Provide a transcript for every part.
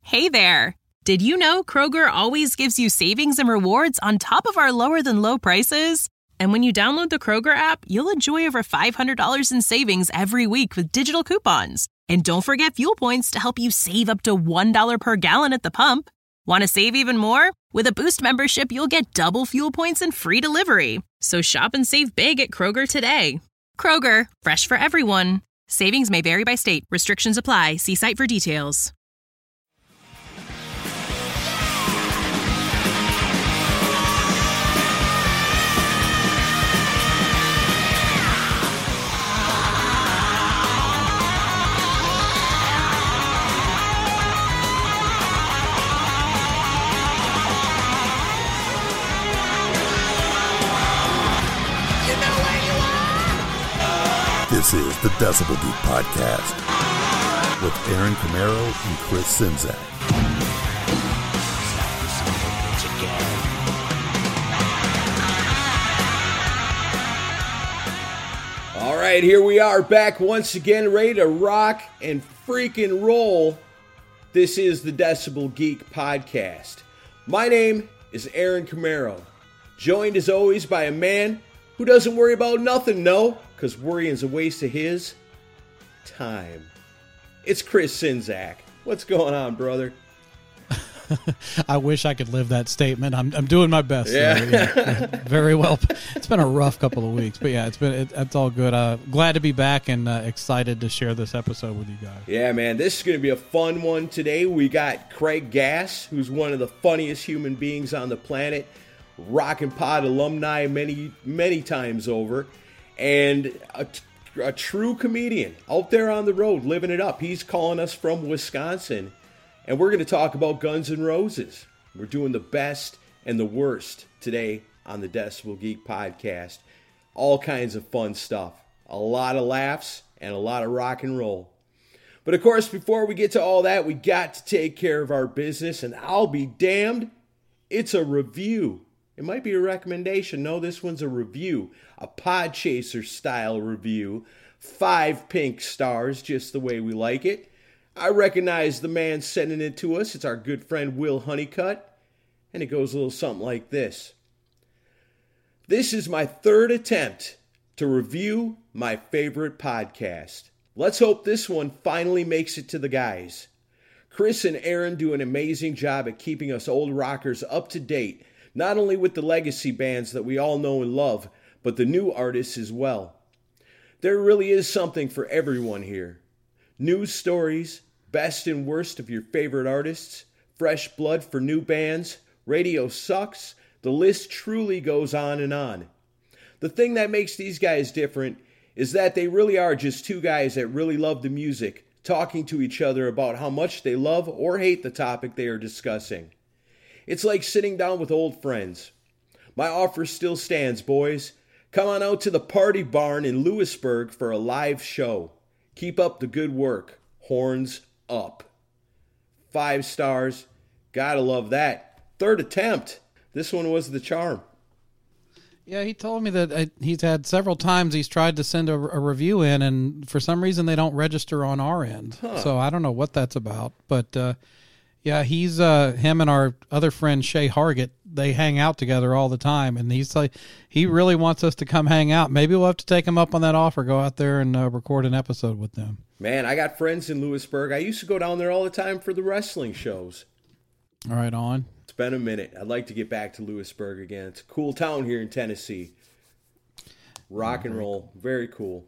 Hey there! Did you know Kroger always gives you savings and rewards on top of our lower-than-low prices? And when you download the Kroger app, you'll enjoy over $500 in savings every week with digital coupons. And don't forget fuel points to help you save up to $1 per gallon at the pump. Want to save even more? With a Boost membership, you'll get double fuel points and free delivery. So shop and save big at Kroger today. Kroger, fresh for everyone. Savings may vary by state. Restrictions apply. See site for details. This is the Decibel Geek Podcast with Aaron Camaro and Chris Czynszak. All right, here we are back once again, ready to rock and freaking roll. This is the Decibel Geek Podcast. My name is Aaron Camaro, joined as always by a man who doesn't worry about nothing, no, because worrying's a waste of his time. It's Chris Czynszak. What's going on, brother? I wish I could live that statement. I'm doing my best. Yeah. Very well. It's been a rough couple of weeks, but yeah, it's all good. Glad to be back and excited to share this episode with you guys. Yeah, man, this is going to be a fun one today. We got Craig Gass, who's one of the funniest human beings on the planet, Rockin' Pod alumni many times over, and a true comedian out there on the road living it up. He's calling us from Wisconsin. And we're going to talk about Guns N' Roses. We're doing the best and the worst today on the Decibel Geek Podcast. All kinds of fun stuff. A lot of laughs and a lot of rock and roll. But of course, before we get to all that, we got to take care of our business. And I'll be damned, it's a review. It might be a recommendation. No, this one's a review. A Podchaser style review. 5 pink stars, just the way we like it. I recognize the man sending it to us. It's our good friend Will Honeycutt. And it goes a little something like this. This is my 3rd attempt to review my favorite podcast. Let's hope this one finally makes it to the guys. Chris and Aaron do an amazing job at keeping us old rockers up to date, not only with the legacy bands that we all know and love, but the new artists as well. There really is something for everyone here. News stories, best and worst of your favorite artists, fresh blood for new bands, radio sucks, the list truly goes on and on. The thing that makes these guys different is that they really are just 2 guys that really love the music, talking to each other about how much they love or hate the topic they are discussing. It's like sitting down with old friends. My offer still stands, boys. Come on out to the Party Barn in Lewisburg for a live show. Keep up the good work. Horns up. 5 stars. Gotta love that. 3rd attempt. This one was the charm. Yeah, he told me that he's had several times he's tried to send a review in, and for some reason they don't register on our end. So I don't know what that's about. But yeah, he's him and our other friend Shay Hargett, they hang out together all the time, and he's like, he really wants us to come hang out. Maybe we'll have to take him up on that offer, go out there and record an episode with them. Man, I got friends in Lewisburg. I used to go down there all the time for the wrestling shows. All right, on. It's been a minute. I'd like to get back to Lewisburg again. It's a cool town here in Tennessee. Rock and roll. Very cool.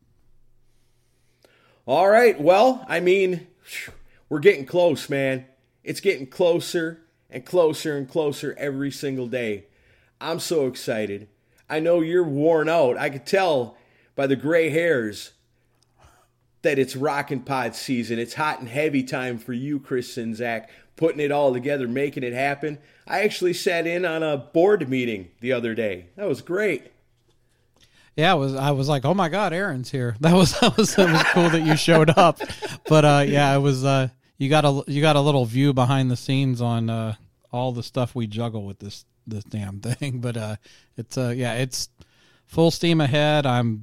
All right. Well, I mean, we're getting close, man. It's getting closer and closer and closer every single day. I'm so excited. I know you're worn out. I could tell by the gray hairs that it's Rockin' Pod season. It's hot and heavy time for you, Chris Czynszak, putting it all together, making it happen. I actually sat in on a board meeting the other day. That was great. Yeah, I was like, oh my God, Aaron's here. That was cool that you showed up. But yeah, it was you got a little view behind the scenes on all the stuff we juggle with this damn thing. But it's full steam ahead. I'm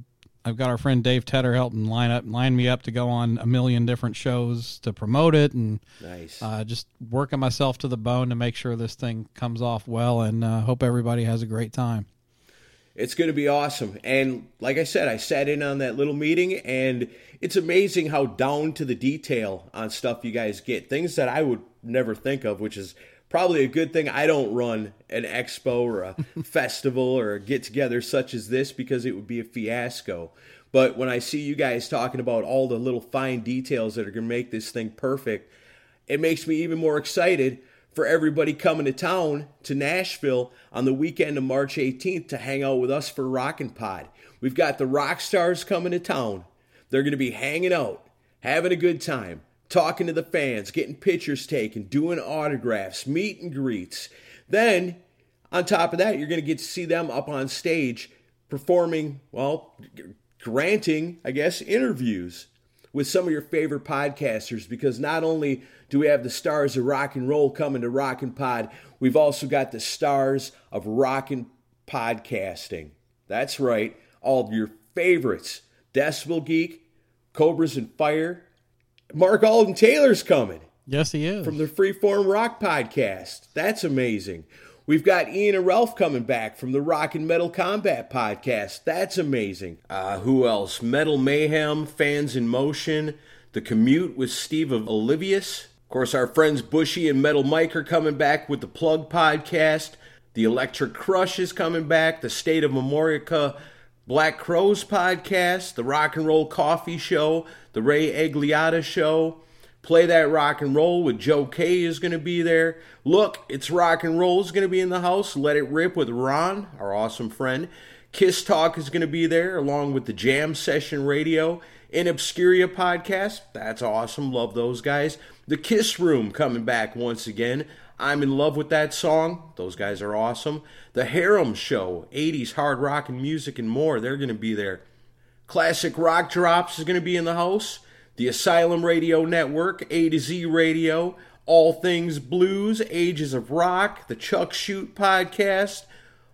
I've got our friend Dave Tedder helping line me up to go on a million different shows to promote it, and nice. Just working myself to the bone to make sure this thing comes off well, and hope everybody has a great time. It's going to be awesome. And like I said, I sat in on that little meeting, and it's amazing how down to the detail on stuff you guys get. Things that I would never think of, which is probably a good thing I don't run an expo or a festival or a get-together such as this, because it would be a fiasco. But when I see you guys talking about all the little fine details that are going to make this thing perfect, it makes me even more excited for everybody coming to town, to Nashville, on the weekend of March 18th to hang out with us for Rockin' Pod. We've got the rock stars coming to town. They're going to be hanging out, having a good time, talking to the fans, getting pictures taken, doing autographs, meet and greets. Then, on top of that, you're going to get to see them up on stage performing, well, granting, I guess, interviews with some of your favorite podcasters, because not only do we have the stars of rock and roll coming to Rockin' Pod, we've also got the stars of rockin' podcasting. That's right, all of your favorites. Decibel Geek, Cobras and Fire. Mark Alden Taylor's coming. Yes, he is. From the Freeform Rock Podcast. That's amazing. We've got Ian and Ralph coming back from the Rock and Metal Combat Podcast. That's amazing. Who else? Metal Mayhem, Fans in Motion, The Commute with Steve of Olivius. Of course, our friends Bushy and Metal Mike are coming back with the Plug Podcast. The Electric Crush is coming back. The State of Memorica Black Crows Podcast. The Rock and Roll Coffee Show. The Ray Agliata Show. Play That Rock and Roll with Joe K is going to be there. Look, It's Rock and Roll is going to be in the house. Let It Rip with Ron, our awesome friend. Kiss Talk is going to be there, along with the Jam Session Radio. In Obscuria Podcast, that's awesome. Love those guys. The Kiss Room coming back once again. I'm in love with that song. Those guys are awesome. The Harem Show, 80s hard rock and music and more. They're going to be there. Classic Rock Drops is going to be in the house. The Asylum Radio Network, A to Z Radio, All Things Blues, Ages of Rock, the Chuck Shoot Podcast,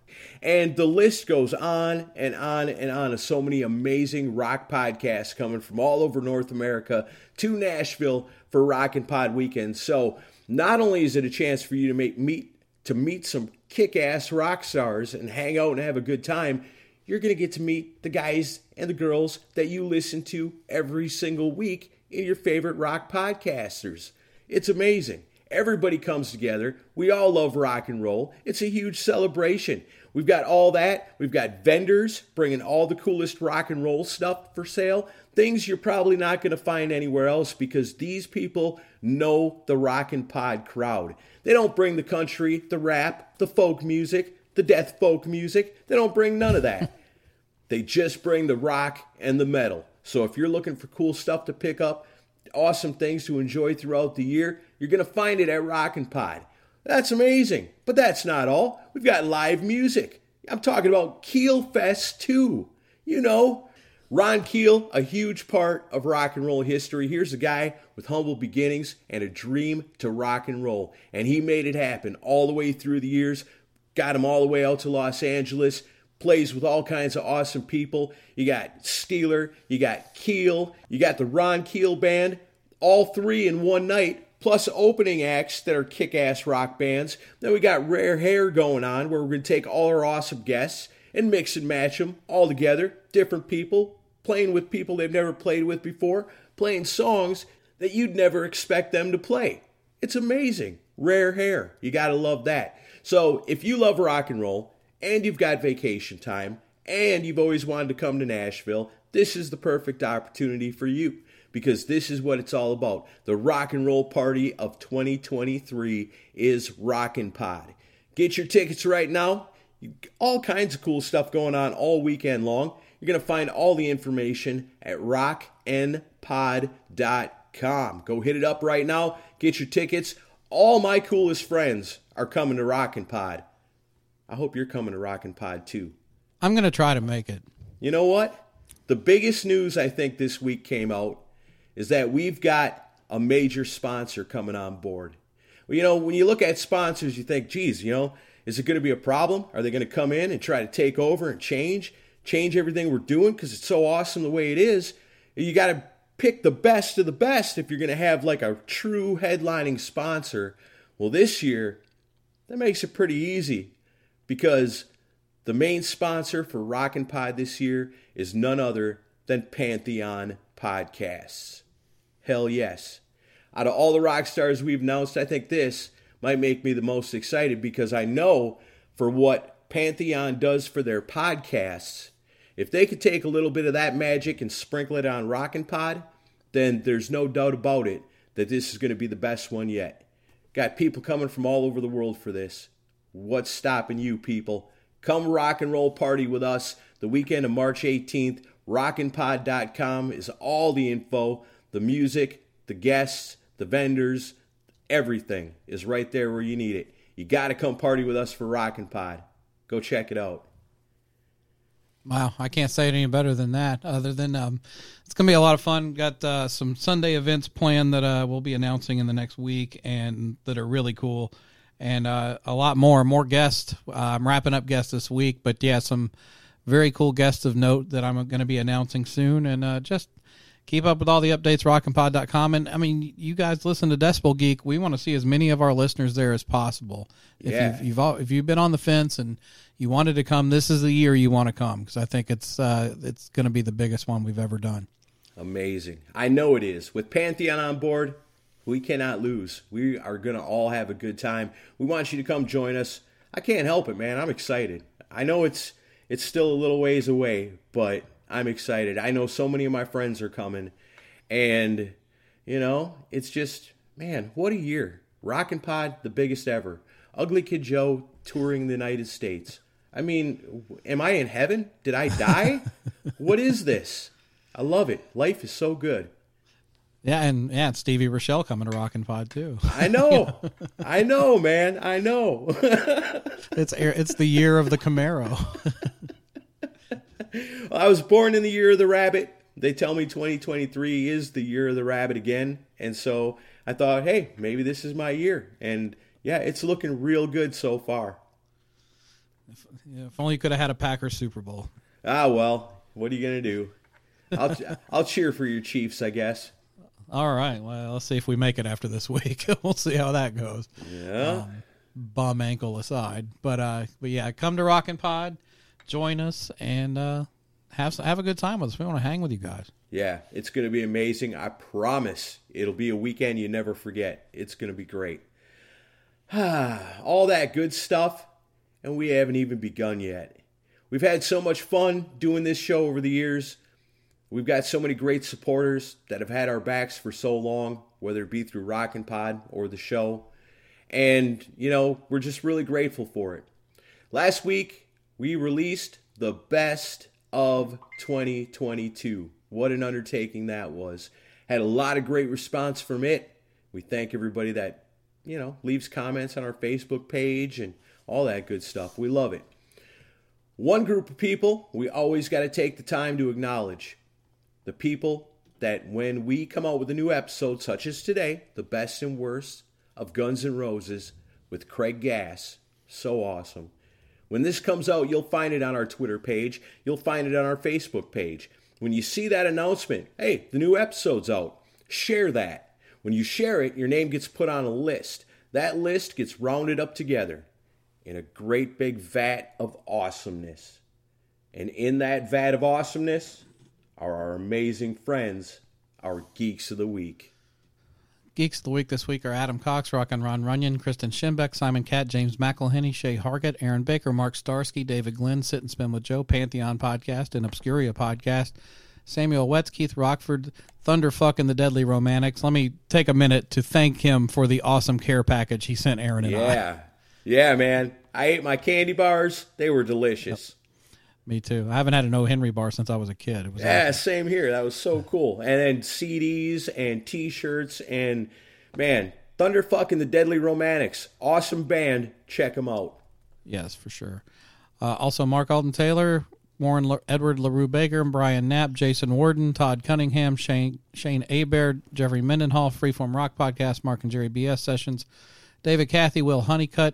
and the list goes on and on and on of so many amazing rock podcasts coming from all over North America to Nashville for Rockin' Pod Weekend. So not only is it a chance for you to meet some kick-ass rock stars and hang out and have a good time, you're going to get to meet the guys and the girls that you listen to every single week in your favorite rock podcasters. It's amazing. Everybody comes together. We all love rock and roll. It's a huge celebration. We've got all that. We've got vendors bringing all the coolest rock and roll stuff for sale. Things you're probably not going to find anywhere else, because these people know the Rockin' Pod crowd. They don't bring the country, the rap, the folk music, the death folk music. They don't bring none of that. They just bring the rock and the metal. So if you're looking for cool stuff to pick up, awesome things to enjoy throughout the year, you're going to find it at Rockin' Pod. That's amazing. But that's not all. We've got live music. I'm talking about Keel Fest 2. You know, Ron Keel, a huge part of rock and roll history. Here's a guy with humble beginnings and a dream to rock and roll. And he made it happen all the way through the years. Got him all the way out to Los Angeles. Plays with all kinds of awesome people. You got Steeler, you got Keel, you got the Ron Keel Band, all three in one night, plus opening acts that are kick-ass rock bands. Then we got Rare Hair going on, where we're going to take all our awesome guests and mix and match them all together, different people, playing with people they've never played with before, playing songs that you'd never expect them to play. It's amazing. Rare Hair, you got to love that. So if you love rock and roll, and you've got vacation time, and you've always wanted to come to Nashville, this is the perfect opportunity for you, because this is what it's all about. The rock and roll party of 2023 is Rockin' Pod. Get your tickets right now. All kinds of cool stuff going on all weekend long. You're going to find all the information at rocknpod.com. Go hit it up right now. Get your tickets. All my coolest friends are coming to Rockin' Pod. I hope you're coming to Rockin' Pod too. I'm going to try to make it. You know what? The biggest news I think this week came out is that we've got a major sponsor coming on board. Well, you know, when you look at sponsors, you think, geez, you know, is it going to be a problem? Are they going to come in and try to take over and change? change everything we're doing because it's so awesome the way it is. You got to pick the best of the best if you're going to have like a true headlining sponsor. Well, this year, that makes it pretty easy because the main sponsor for Rockin' Pod this year is none other than Pantheon Podcasts. Hell yes. Out of all the rock stars we've announced, I think this might make me the most excited because I know for what Pantheon does for their podcasts, if they could take a little bit of that magic and sprinkle it on Rockin' Pod, then there's no doubt about it that this is going to be the best one yet. Got people coming from all over the world for this. What's stopping you, people? Come rock and roll party with us the weekend of March 18th. Rockinpod.com is all the info, the music, the guests, the vendors, everything is right there where you need it. You got to come party with us for Rockin' Pod. Go check it out. Wow, I can't say it any better than that, other than it's going to be a lot of fun. Got some Sunday events planned that we'll be announcing in the next week and that are really cool. And a lot more guests. I'm wrapping up guests this week, but yeah, some very cool guests of note that I'm going to be announcing soon. And just keep up with all the updates, rockinpod.com. And, I mean, you guys listen to Decibel Geek. We want to see as many of our listeners there as possible. If you've been on the fence and you wanted to come, this is the year you want to come because I think it's going to be the biggest one we've ever done. Amazing. I know it is. With Pantheon on board, we cannot lose. We are going to all have a good time. We want you to come join us. I can't help it, man. I'm excited. I know it's still a little ways away, but I'm excited. I know so many of my friends are coming. And, you know, it's just, man, what a year. Rockin' Pod, the biggest ever. Ugly Kid Joe touring the United States. I mean, am I in heaven? Did I die? What is this? I love it. Life is so good. Yeah, and Stevie Rochelle coming to Rockin' Pod too. I know. I know, man. I know. It's the year of the Camaro. I was born in the year of the rabbit. They tell me 2023 is the year of the rabbit again. And so I thought, hey, maybe this is my year. And yeah, it's looking real good so far. If only you could have had a Packers Super Bowl. Ah, well, what are you going to do? I'll cheer for your Chiefs, I guess. All right. Well, let's see if we make it after this week. We'll see how that goes. Yeah. Bum ankle aside. But yeah, come to Rockin' Pod, join us, and have a good time with us. We want to hang with you guys. Yeah, it's going to be amazing. I promise it'll be a weekend you never forget. It's going to be great. All that good stuff, and we haven't even begun yet. We've had so much fun doing this show over the years. We've got so many great supporters that have had our backs for so long, whether it be through Rockin' Pod or the show. And, you know, we're just really grateful for it. Last week, we released the best of 2022. What an undertaking that was. Had a lot of great response from it. We thank everybody that, you know, leaves comments on our Facebook page and all that good stuff. We love it. One group of people we always got to take the time to acknowledge. The people that when we come out with a new episode, such as today, the best and worst of Guns N' Roses with Craig Gass. So awesome. When this comes out, you'll find it on our Twitter page. You'll find it on our Facebook page. When you see that announcement, hey, the new episode's out, share that. When you share it, your name gets put on a list. That list gets rounded up together in a great big vat of awesomeness. And in that vat of awesomeness are our amazing friends, our Geeks of the Week. Geeks of the Week this week are Adam Cox, Rockin' Ron Runyon, Kristen Schimbeck, Simon Catt, James McElhenney, Shay Hargett, Aaron Baker, Mark Starsky, David Glenn, Sit and Spin with Joe, Pantheon Podcast, and Obscuria Podcast, Samuel Wetz, Keith Rockford, Thunderfuck, and the Deadly Romantics. Let me take a minute to thank him for the awesome care package he sent Aaron and I. Yeah, man. I ate my candy bars. They were delicious. Yep. Me too. I haven't had an O. Henry bar since I was a kid. It was awesome. Same here. That was so cool. And then CDs and T-shirts and, man, Thunderfuck and the Deadly Romantics. Awesome band. Check them out. Yes, for sure. Also, Mark Alden Taylor, Edward LaRue Baker, and Brian Knapp, Jason Warden, Todd Cunningham, Shane Abaird, Jeffrey Mendenhall, Freeform Rock Podcast, Mark and Jerry BS Sessions, David Cathy, Will Honeycutt,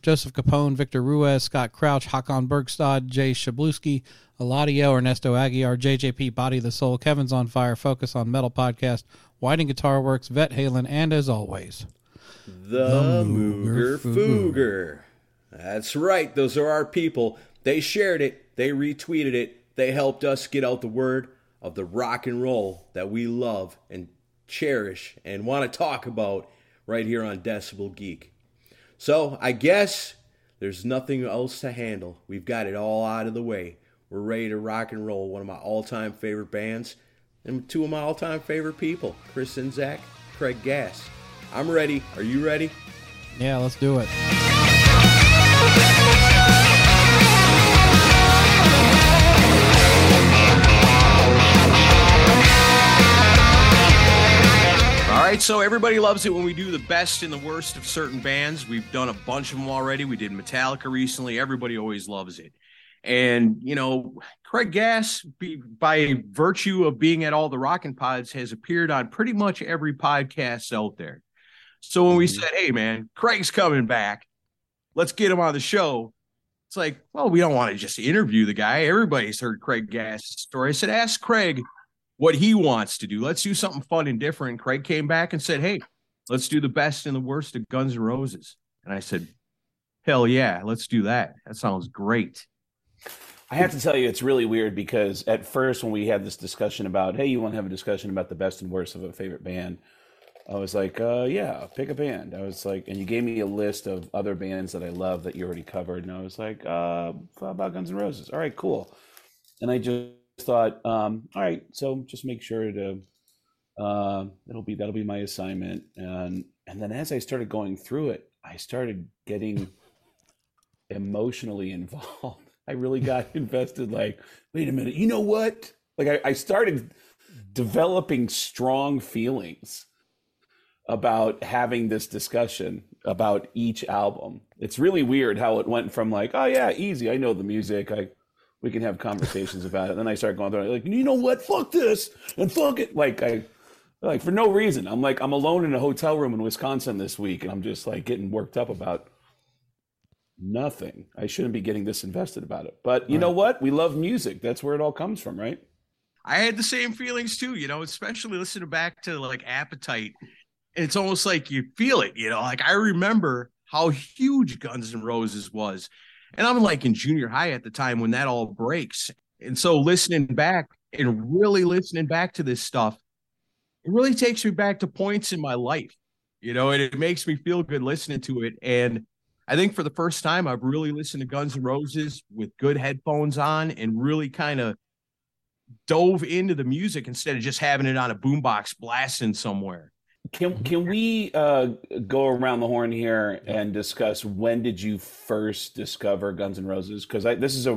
Joseph Capone, Victor Ruiz, Scott Crouch, Hakan Bergstad, Jay Shabluski, Eladio, Ernesto Aguiar, JJP, Body the Soul, Kevin's on Fire, Focus on Metal Podcast, Whiting Guitar Works, Vet Halen, and as always, the Mooger Fooger. That's right. Those are our people. They shared it. They retweeted it. They helped us get out the word of the rock and roll that we love and cherish and want to talk about right here on Decibel Geek. So I guess there's nothing else to handle. We've got it all out of the way. We're ready to rock and roll one of my all-time favorite bands and two of my all-time favorite people, Chris Czynszak, Craig Gass. I'm ready. Are you ready? Yeah, let's do it. All right, so everybody loves it when we do the best and the worst of certain bands. We've done a bunch of them already. We did Metallica recently. Everybody always loves it. And, you know, Craig Gass, by virtue of being at all the Rockin' Pods, has appeared on pretty much every podcast out there. So when we said, hey, man, Craig's coming back, let's get him on the show. It's like, well, we don't want to just interview the guy. Everybody's heard Craig Gass' story. I said, ask Craig what he wants to do. Let's do something fun and different. Craig came back and said, hey, let's do the best and the worst of Guns N' Roses. And I said, hell yeah, let's do that. That sounds great. I have to tell you, it's really weird because at first when we had this discussion about, hey, you want to have a discussion about the best and worst of a favorite band, I was like, yeah, pick a band. I was like, and you gave me a list of other bands that I love that you already covered. And I was like, how about Guns N' Roses? All right, cool. And I just thought, all right, so just make sure to that'll be my assignment. And then as I started going through it, I started getting emotionally involved. I really got invested. Like, wait a minute, you know what? Like I started developing strong feelings about having this discussion about each album. It's really weird how it went from like, oh yeah, easy, I know the music, we can have conversations about it. And then I start going through like, you know what? Fuck this and fuck it. Like for no reason. I'm alone in a hotel room in Wisconsin this week, and I'm just like getting worked up about nothing. I shouldn't be getting this invested about it. But you know what? We love music. That's where it all comes from, right? I had the same feelings too, you know, especially listening back to like Appetite. And it's almost like you feel it, you know, like I remember how huge Guns N' Roses was. And I'm like in junior high at the time when that all breaks. And so listening back and really listening back to this stuff, it really takes me back to points in my life, you know, and it makes me feel good listening to it. And I think for the first time, I've really listened to Guns N' Roses with good headphones on and really kind of dove into the music instead of just having it on a boombox blasting somewhere. Can we go around the horn here and discuss when did you first discover Guns N' Roses? Because this is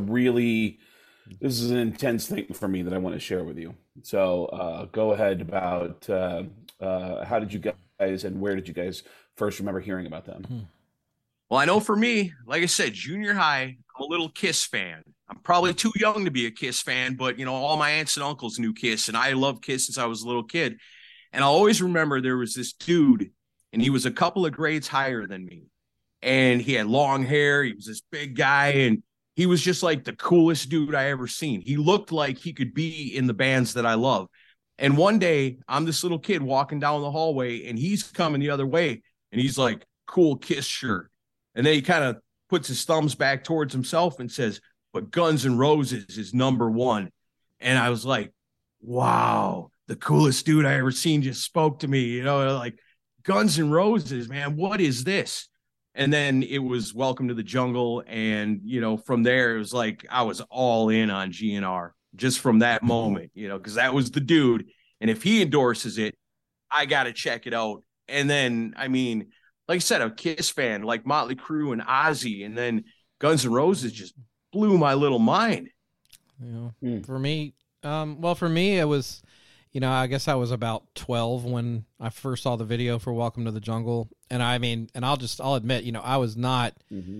an intense thing for me that I want to share with you. So go ahead about how did you guys and where did you guys first remember hearing about them? Well, I know for me, like I said, junior high, I'm a little Kiss fan. I'm probably too young to be a Kiss fan, but, you know, all my aunts and uncles knew Kiss, and I loved Kiss since I was a little kid. And I always remember there was this dude, and he was a couple of grades higher than me. And he had long hair. He was this big guy, and he was just like the coolest dude I ever seen. He looked like he could be in the bands that I love. And one day, I'm this little kid walking down the hallway, and he's coming the other way, and he's like, cool Kiss shirt. And then he kind of puts his thumbs back towards himself and says, but Guns N' Roses is number one. And I was like, wow, the coolest dude I ever seen just spoke to me, you know, like Guns N' Roses, man, what is this? And then it was Welcome to the Jungle. And, you know, from there, it was like, I was all in on GNR just from that moment, you know, because that was the dude. And if he endorses it, I got to check it out. And then, I mean, like I said, a Kiss fan, like Motley Crue and Ozzy, and then Guns N' Roses just blew my little mind. Yeah. For me, it was, you know, I guess I was about 12 when I first saw the video for Welcome to the Jungle. And I mean, and I'll admit, you know, I was not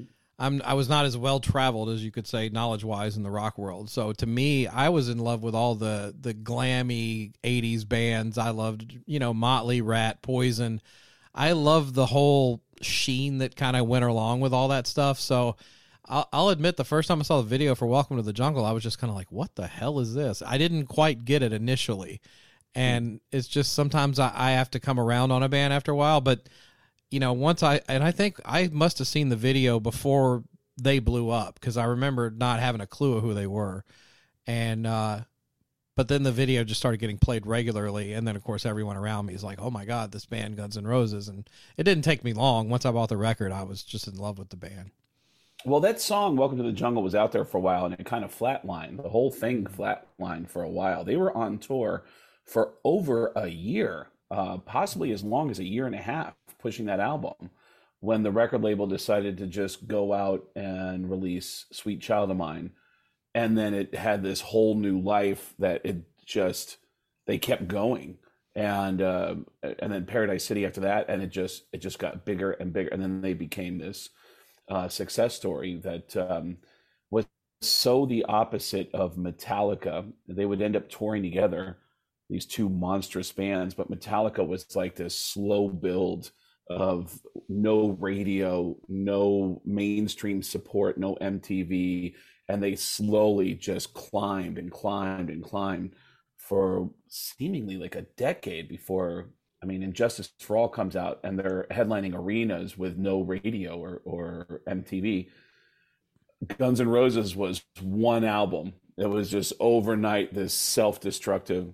as well traveled as you could say knowledge wise in the rock world. So to me, I was in love with all the glammy 80s bands. I loved, you know, Motley, Rat, Poison. I loved the whole sheen that kind of went along with all that stuff. So I'll admit the first time I saw the video for Welcome to the Jungle, I was just kind of like, what the hell is this? I didn't quite get it initially. And it's just sometimes I have to come around on a band after a while. But, once I think I must have seen the video before they blew up, because I remember not having a clue of who they were. And, but then the video just started getting played regularly. And then, of course, everyone around me is like, oh, my God, this band, Guns N' Roses. And it didn't take me long. Once I bought the record, I was just in love with the band. Well, that song, Welcome to the Jungle, was out there for a while, and it kind of flatlined. The whole thing flatlined for a while. They were on tour for over a year, possibly as long as a year and a half, pushing that album, when the record label decided to just go out and release Sweet Child of Mine. And then it had this whole new life that they kept going. And then Paradise City after that, and it just got bigger and bigger. And then they became this success story that was so the opposite of Metallica. They would end up touring together, these two monstrous bands, but Metallica was like this slow build of no radio, no mainstream support, no MTV, and they slowly just climbed and climbed and climbed for seemingly like a decade before, Injustice for All comes out, and they're headlining arenas with no radio or MTV. Guns N' Roses was one album. It was just overnight this self-destructive.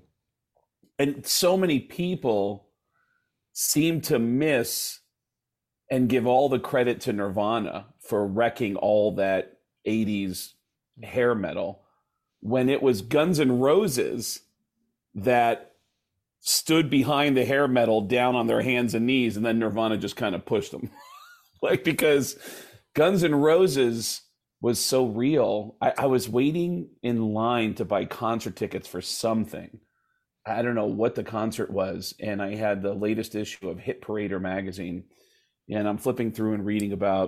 And so many people seem to miss and give all the credit to Nirvana for wrecking all that 80s hair metal, when it was Guns N' Roses that stood behind the hair metal down on their hands and knees, and then Nirvana just kind of pushed them. Because Guns N' Roses was so real. I was waiting in line to buy concert tickets for something. I don't know what the concert was, and I had the latest issue of Hit Parader magazine, and I'm flipping through and reading about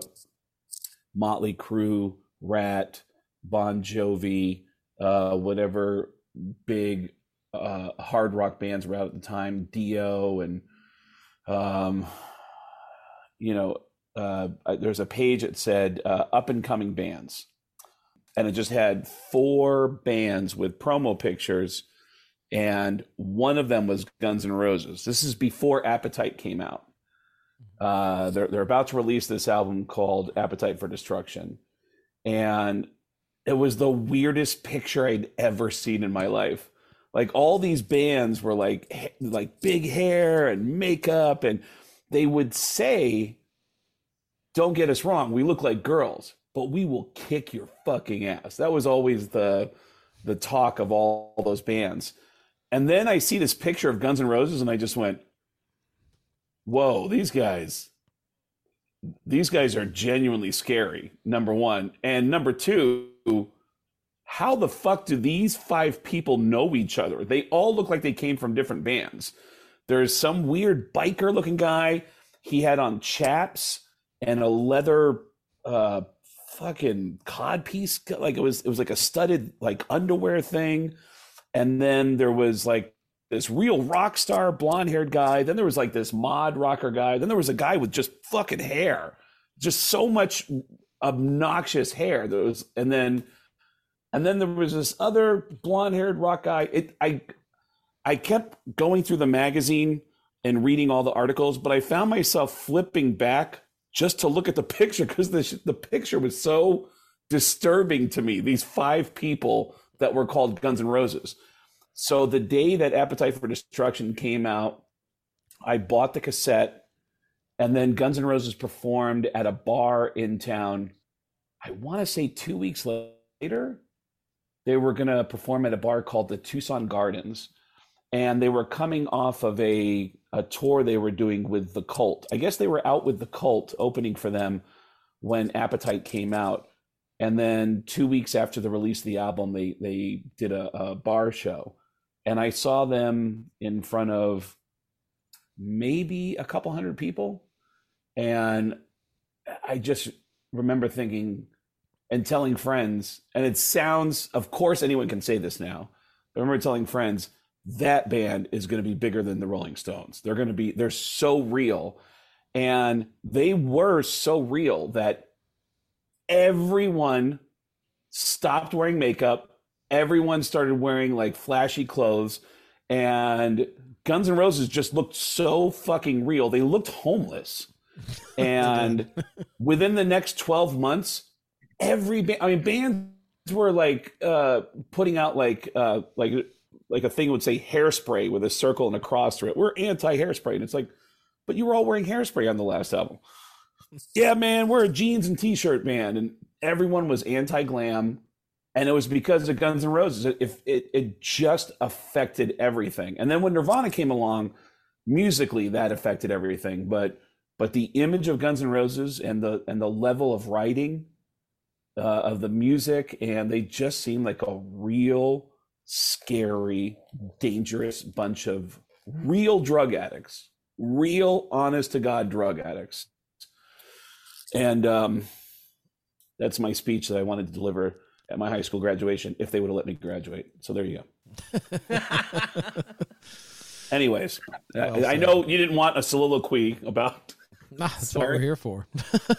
Motley Crue, Rat, Bon Jovi, whatever big hard rock bands were out at the time, Dio, and there's a page that said up and coming bands, and it just had 4 bands with promo pictures, and one of them was Guns N' Roses. This is before Appetite came out. They're about to release this album called Appetite for Destruction, and it was the weirdest picture I'd ever seen in my life. Like, all these bands were like big hair and makeup, and they would say, don't get us wrong, we look like girls, but we will kick your fucking ass. That was always the talk of all those bands. And then I see this picture of Guns N' Roses, and I just went, whoa, these guys are genuinely scary, number one. And number two, how the fuck do these 5 people know each other? They all look like they came from different bands. There's some weird biker looking guy. He had on chaps and a leather fucking codpiece. Like it was like a studded like underwear thing. And then there was like this real rock star blonde haired guy. Then there was like this mod rocker guy. Then there was a guy with just fucking hair, just so much obnoxious hair. And then there was this other blonde haired rock guy. I kept going through the magazine and reading all the articles, but I found myself flipping back just to look at the picture, because the picture was so disturbing to me. These 5 people that were called Guns N' Roses. So the day that Appetite for Destruction came out, I bought the cassette, and then Guns N' Roses performed at a bar in town. I want to say 2 weeks later, they were going to perform at a bar called the Tucson Gardens. And they were coming off of a tour they were doing with The Cult. I guess they were out with The Cult opening for them when Appetite came out. And then 2 weeks after the release of the album, they did a bar show. And I saw them in front of maybe a couple hundred people. And I just remember thinking and telling friends, and it sounds, of course anyone can say this now, but I remember telling friends, that band is going to be bigger than the Rolling Stones. They're so real. And they were so real that everyone stopped wearing makeup. Everyone started wearing like flashy clothes, and Guns N' Roses just looked so fucking real. They looked homeless. And within the next 12 months, every band, I mean, bands were like putting out like a thing would say Hairspray with a circle and a cross through it. We're anti-Hairspray. And it's like, but you were all wearing Hairspray on the last album. Yeah, man, we're a jeans and t-shirt band. And everyone was anti-glam. And it was because of Guns N' Roses. It just affected everything. And then when Nirvana came along, musically that affected everything. But the image of Guns N' Roses and the level of writing of the music, and they just seemed like a real scary, dangerous bunch of real drug addicts, real honest to God drug addicts. And that's my speech that I wanted to deliver at my high school graduation, if they would have let me graduate. So there you go. Anyways, well, I know you didn't want a soliloquy about. Nah, that's what we're here for.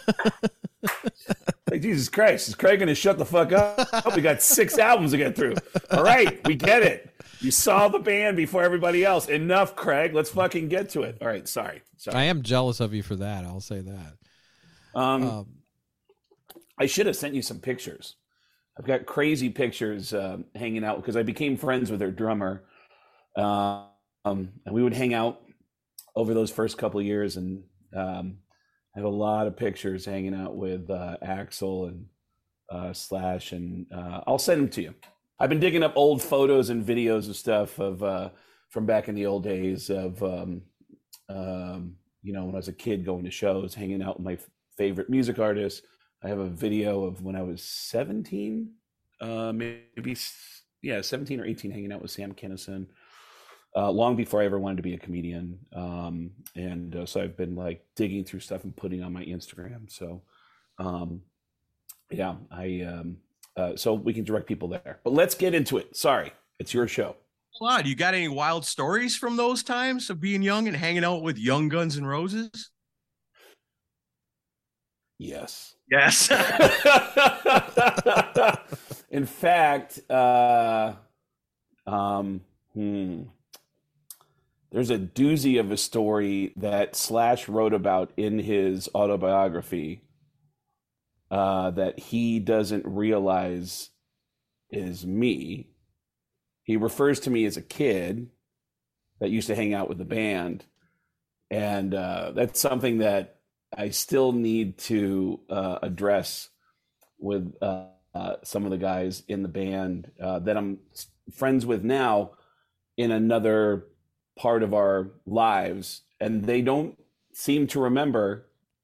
Like, Jesus Christ, is Craig going to shut the fuck up? We got 6 albums to get through. All right, we get it. You saw the band before everybody else. Enough, Craig. Let's fucking get to it. All right, sorry. I am jealous of you for that. I'll say that. I should have sent you some pictures. I've got crazy pictures hanging out because I became friends with their drummer. And we would hang out over those first couple of years, and I have a lot of pictures hanging out with Axl and Slash, and I'll send them to you. I've been digging up old photos and videos and stuff of from back in the old days of when I was a kid going to shows, hanging out with my favorite music artists. I have a video of when I was 17, 17 or 18, hanging out with Sam Kinison. Long before I ever wanted to be a comedian. So I've been like digging through stuff and putting on my Instagram. So, so we can direct people there, but let's get into it. Sorry, it's your show. Wow, do you got any wild stories from those times of being young and hanging out with young Guns N' Roses? Yes. Yes. In fact, there's a doozy of a story that Slash wrote about in his autobiography that he doesn't realize is me. He refers to me as a kid that used to hang out with the band. And that's something that I still need to address with some of the guys in the band that I'm friends with now in another part of our lives, and they don't seem to remember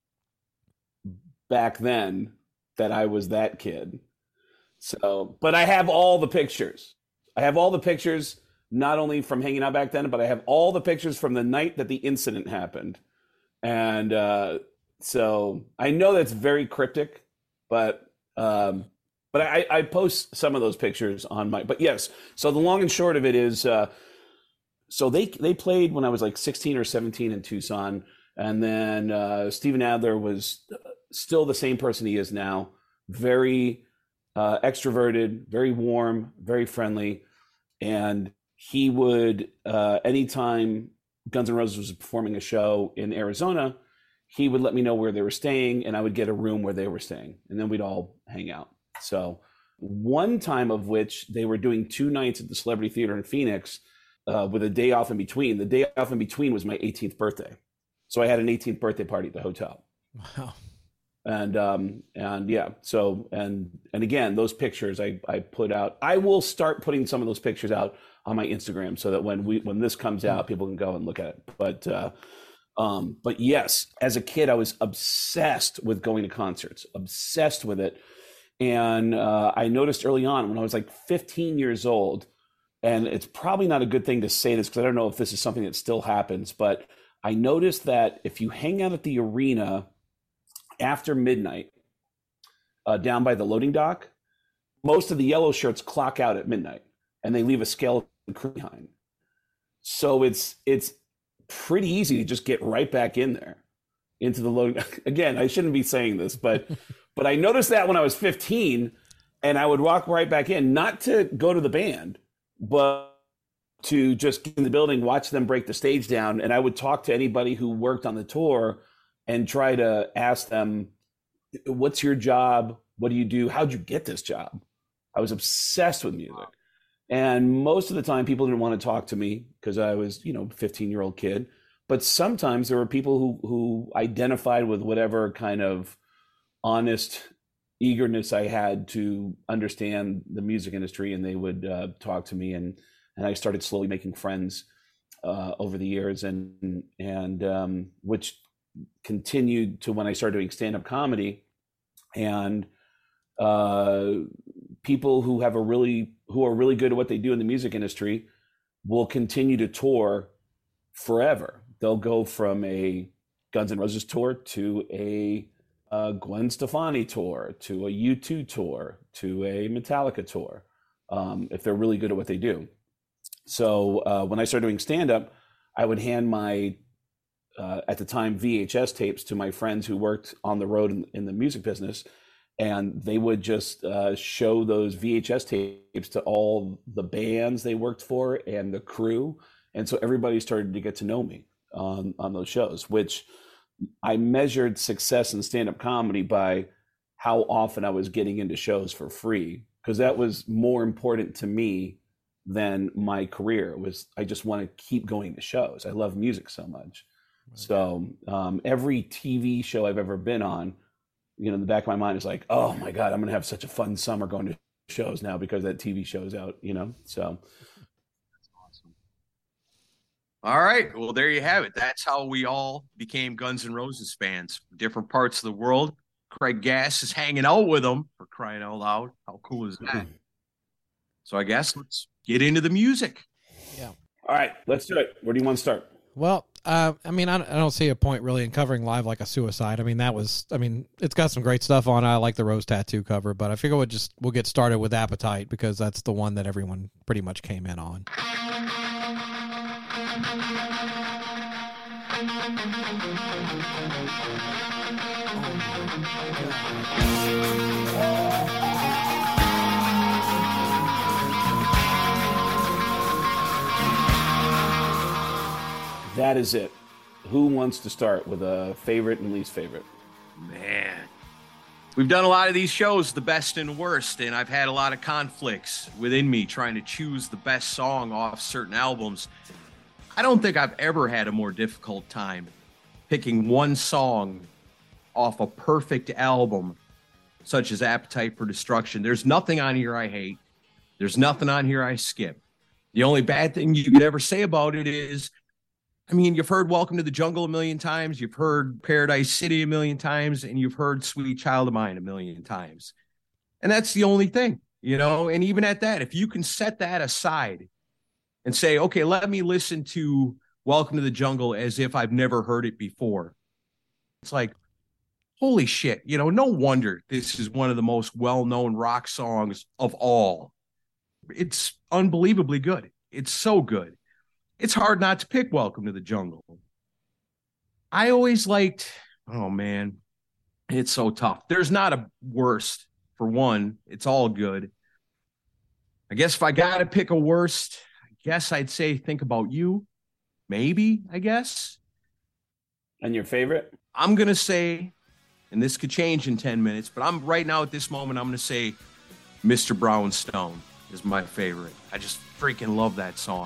back then that I was that kid. So, but I have all the pictures. I have all the pictures, not only from hanging out back then, but I have all the pictures from the night that the incident happened. And so I know that's very cryptic, but I post some of those pictures on my, but yes. So the long and short of it is, so they played when I was like 16 or 17 in Tucson. And then Steven Adler was still the same person he is now. Very extroverted, very warm, very friendly. And he would, anytime Guns N' Roses was performing a show in Arizona, he would let me know where they were staying, and I would get a room where they were staying. And then we'd all hang out. So one time of which they were doing 2 nights at the Celebrity Theater in Phoenix, with a day off in between. The day off in between was my 18th birthday. So I had an 18th birthday party at the hotel. Wow. And yeah, so, and again, those pictures I put out, I will start putting some of those pictures out on my Instagram so that when this comes out, people can go and look at it. But yes, as a kid, I was obsessed with going to concerts, obsessed with it. And I noticed early on when I was like 15 years old, and it's probably not a good thing to say this because I don't know if this is something that still happens, but I noticed that if you hang out at the arena after midnight, down by the loading dock, most of the yellow shirts clock out at midnight and they leave a skeleton crew behind. So it's pretty easy to just get right back in there. into the load. Again, I shouldn't be saying this, but I noticed that when I was 15, and I would walk right back in, not to go to the band, but to just get in the building, watch them break the stage down. And I would talk to anybody who worked on the tour and try to ask them, what's your job? What do you do? How'd you get this job? I was obsessed with music. And most of the time people didn't want to talk to me because I was, 15-year-old kid. But sometimes there were people who identified with whatever kind of honest eagerness I had to understand the music industry, and they would talk to me, and I started slowly making friends over the years, and which continued to when I started doing stand-up comedy, and people who are really good at what they do in the music industry will continue to tour forever. They'll go from a Guns N' Roses tour to a Gwen Stefani tour, to a U2 tour, to a Metallica tour, if they're really good at what they do. So when I started doing stand-up, I would hand my, at the time, VHS tapes to my friends who worked on the road in the music business, and they would just show those VHS tapes to all the bands they worked for and the crew. And so everybody started to get to know me on those shows, which I measured success in stand-up comedy by how often I was getting into shows for free, because that was more important to me than my career. I just want to keep going to shows. I love music so much. Right. So every TV show I've ever been on, in the back of my mind is like, oh my God, I'm going to have such a fun summer going to shows now because that TV show's out, so. All right. Well, there you have it. That's how we all became Guns N' Roses fans. Different parts of the world. Craig Gass is hanging out with them, for crying out loud. How cool is that? So I guess let's get into the music. Yeah. All right. Let's do it. Where do you want to start? Well, I don't see a point really in covering Live Like a Suicide. It's got some great stuff on it. I like the Rose Tattoo cover, but I figure we'll get started with Appetite because that's the one that everyone pretty much came in on. That is it. Who wants to start with a favorite and least favorite? Man, we've done a lot of these shows, the best and worst, and I've had a lot of conflicts within me trying to choose the best song off certain albums. I don't think I've ever had a more difficult time picking one song off a perfect album, such as Appetite for Destruction. There's nothing on here I hate. There's nothing on here I skip. The only bad thing you could ever say about it is, you've heard Welcome to the Jungle a million times, you've heard Paradise City a million times, and you've heard Sweet Child of Mine a million times. And that's the only thing, and even at that, if you can set that aside and say, okay, let me listen to Welcome to the Jungle as if I've never heard it before. It's like, holy shit, no wonder this is one of the most well-known rock songs of all. It's unbelievably good. It's so good. It's hard not to pick Welcome to the Jungle. I always liked, oh man, it's so tough. There's not a worst for one. It's all good. I guess if I got to pick a worst, I guess I'd say Think About You. Maybe, I guess. And your favorite? I'm going to say, and this could change in 10 minutes, but right now at this moment, I'm going to say Mr. Brownstone is my favorite. I just freaking love that song.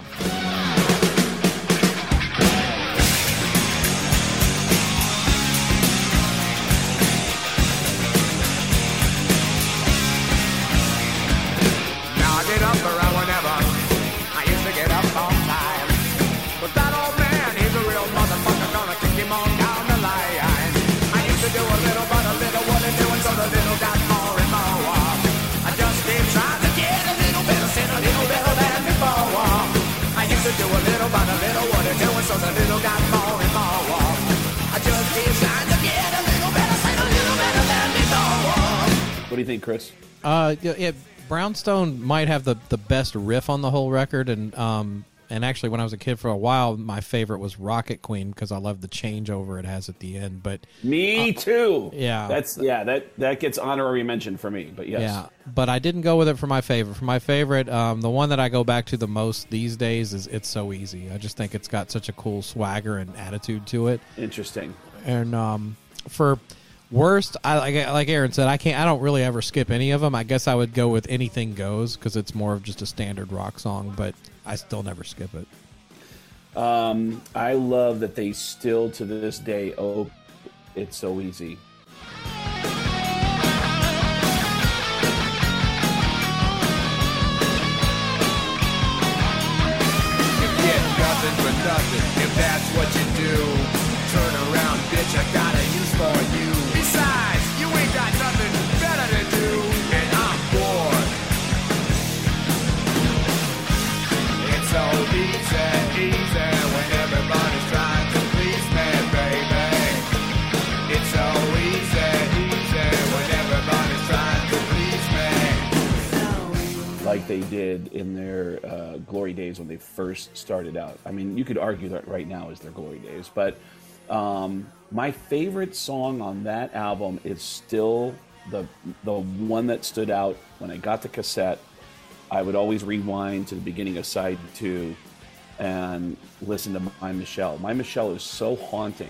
What do you think, Chris? Yeah, Brownstone might have the best riff on the whole record, and And actually, when I was a kid for a while, my favorite was Rocket Queen because I love the changeover it has at the end. But me too. Yeah, that gets honorary mention for me. But yes, yeah. But I didn't go with it for my favorite. For my favorite, the one that I go back to the most these days is "It's So Easy." I just think it's got such a cool swagger and attitude to it. Interesting. And for worst, like Aaron said, I don't really ever skip any of them. I guess I would go with Anything Goes because it's more of just a standard rock song, but I still never skip it. I love that they still to this day It's So Easy. You get nothing for nothing if that's what you do. Turn around, bitch, I got a use for you. Besides, you ain't got nothing better to do, and I'm bored. It's so easy when everybody's trying to please me, baby. It's so easy when everybody's trying to please me. Like they did in their glory days when they first started out. I mean, you could argue that right now is their glory days, but my favorite song on that album is still the one that stood out when I got the cassette. I would always rewind to the beginning of side 2 and listen to My Michelle. My Michelle is so haunting.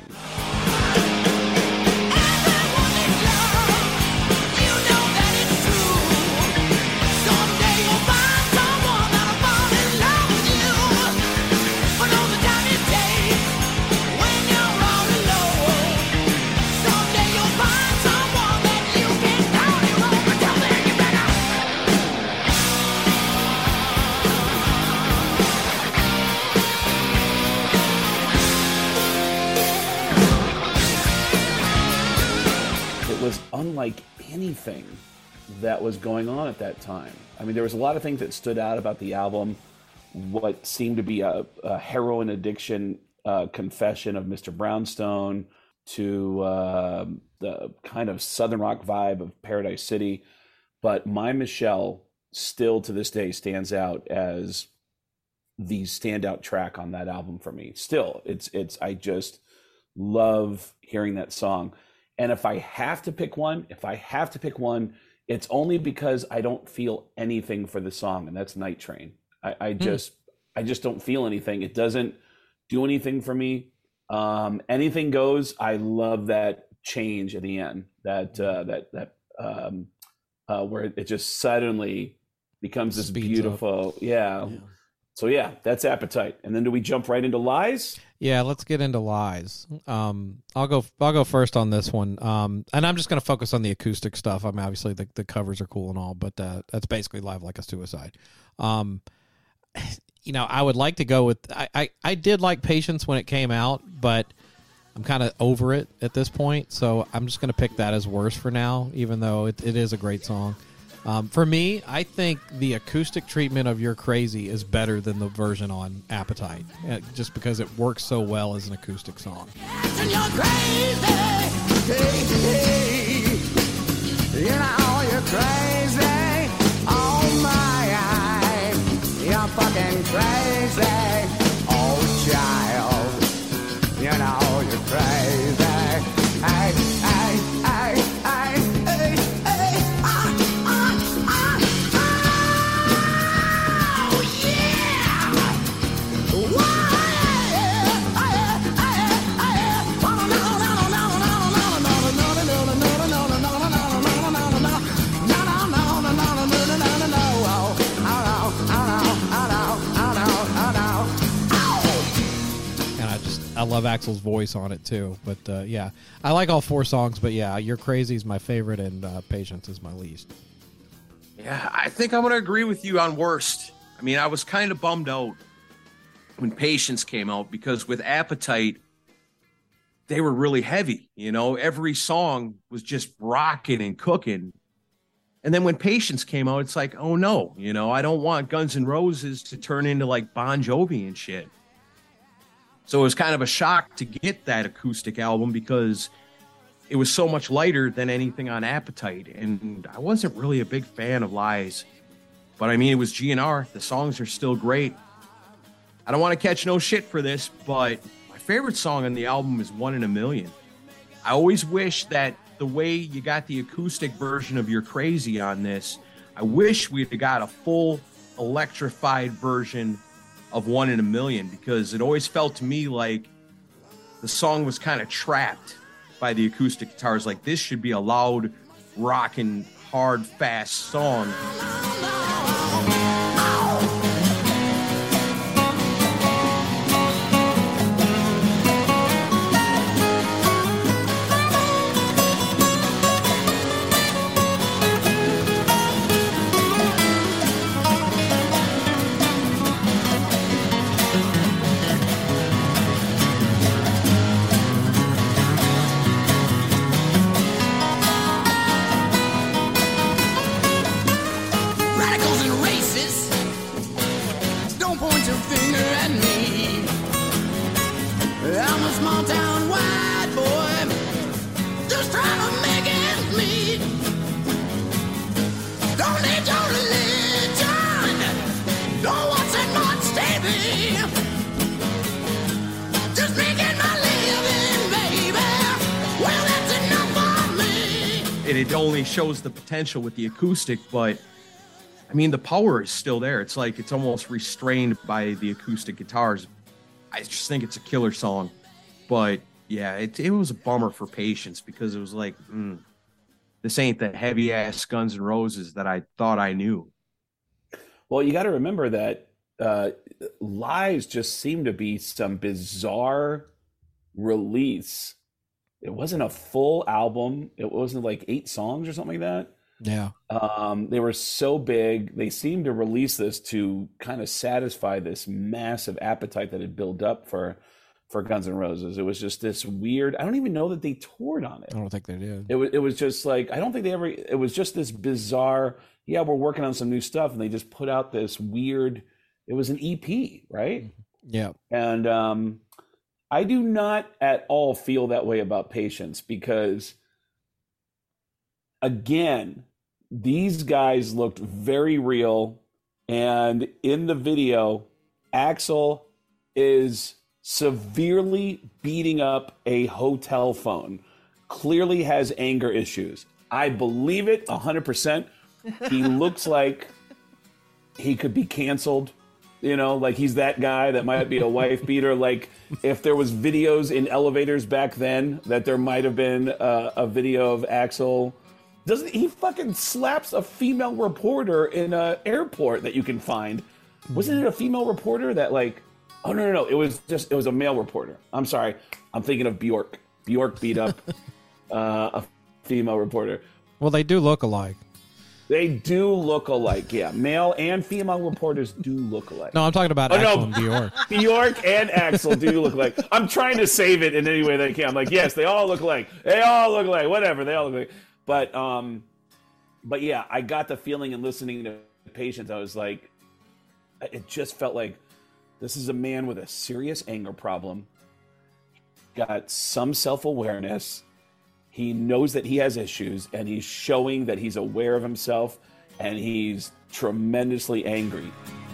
Was unlike anything that was going on at that time. I mean, there was a lot of things that stood out about the album. What seemed to be a heroin addiction confession of Mr. Brownstone to the kind of Southern rock vibe of Paradise City. But My Michelle still to this day stands out as the standout track on that album for me. Still, I just love hearing that song. And if I have to pick one, it's only because I don't feel anything for the song, and that's Night Train. I just don't feel anything. It doesn't do anything for me. Anything Goes. I love that change at the end. Where it just suddenly becomes this beautiful, yeah. So yeah, that's Appetite. And then do we jump right into Lies? Yeah, let's get into Lies. I'll go first on this one. And I'm just going to focus on the acoustic stuff. I mean, obviously the covers are cool and all, but that's basically Live Like a Suicide. I would like to go with I did like Patience when it came out, but I'm kind of over it at this point, so I'm just going to pick that as worst for now, even though it is a great song. For me, I think the acoustic treatment of You're Crazy is better than the version on Appetite, just because it works so well as an acoustic song. And you're crazy, you know you're crazy, oh my, you're fucking crazy, oh child, you know you're crazy, hey, hey, hey, hey, hey, hey, oh yeah, wow. I love Axl's voice on it too, but yeah, I like all four songs. But yeah, You're Crazy is my favorite, and Patience is my least. Yeah, I think I'm going to agree with you on worst. I mean, I was kind of bummed out when Patience came out because with Appetite, they were really heavy. You know, every song was just rocking and cooking. And then when Patience came out, it's like, oh no, you know, I don't want Guns N' Roses to turn into like Bon Jovi and shit. So it was kind of a shock to get that acoustic album because it was so much lighter than anything on Appetite. And I wasn't really a big fan of Lies. But I mean, it was GNR. The songs are still great. I don't want to catch no shit for this, but my favorite song on the album is One in a Million. I always wish that the way you got the acoustic version of You're Crazy on this, I wish we'd have got a full electrified version of One in a Million, because it always felt to me like the song was kind of trapped by the acoustic guitars. Like, this should be a loud, rockin', hard, fast song. Radicals and racists, don't point your finger at me. I'm a small town white boy, just trying to make ends meet. Don't need your religion, don't watch it much TV. Just making my living, baby. Well, that's enough for me. It only shows the potential with the acoustic, but I mean, the power is still there. It's like it's almost restrained by the acoustic guitars. I just think it's a killer song. But yeah, it was a bummer for Patience, because it was like, this ain't the heavy ass Guns N' Roses that I thought I knew. Well, you got to remember that Lies just seemed to be some bizarre release. It wasn't a full album. It wasn't like 8 songs or something like that. Yeah. They were so big. They seemed to release this to kind of satisfy this massive appetite that had built up for Guns N' Roses. It was just this weird. I don't even know that they toured on it. I don't think they did. It was just like, I don't think they ever. It was just this bizarre. Yeah, we're working on some new stuff, and they just put out this weird. It was an EP, right? Yeah. And I do not at all feel that way about Patience, because, again, these guys looked very real. And in the video, Axl is severely beating up a hotel phone. Clearly has anger issues. I believe it 100%. He looks like he could be canceled. You know, like he's that guy that might be a wife beater. Like if there was videos in elevators back then, that there might have been a video of Axl. Doesn't he fucking slaps a female reporter in an airport that you can find? Wasn't it a female reporter that like? Oh no! It was a male reporter. I'm sorry. I'm thinking of Bjork. Bjork beat up a female reporter. Well, they do look alike. They do look alike, yeah. Male and female reporters do look alike. No, I'm talking about Axl and Bjork. Bjork and Axl do look alike. I'm trying to save it in any way that I can. I'm like, yes, they all look alike. They all look alike. Whatever, they all look alike. But yeah, I got the feeling in listening to Patience, I was like, it just felt like this is a man with a serious anger problem. Got some self-awareness. He knows that he has issues, and he's showing that he's aware of himself, and he's tremendously angry.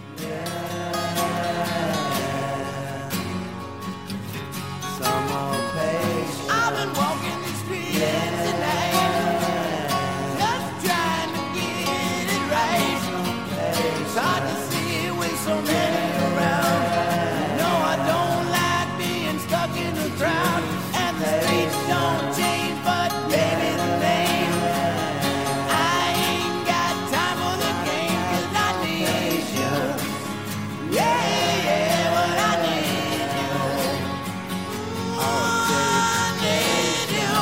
I've been walking the streets tonight, just trying to get it right. It's hard to see with so many around. No, I don't like being stuck in the crowd, and the streets don't change, but baby, the name. I ain't got time for the game, 'cause I need you. Yeah, but I need you. I need you.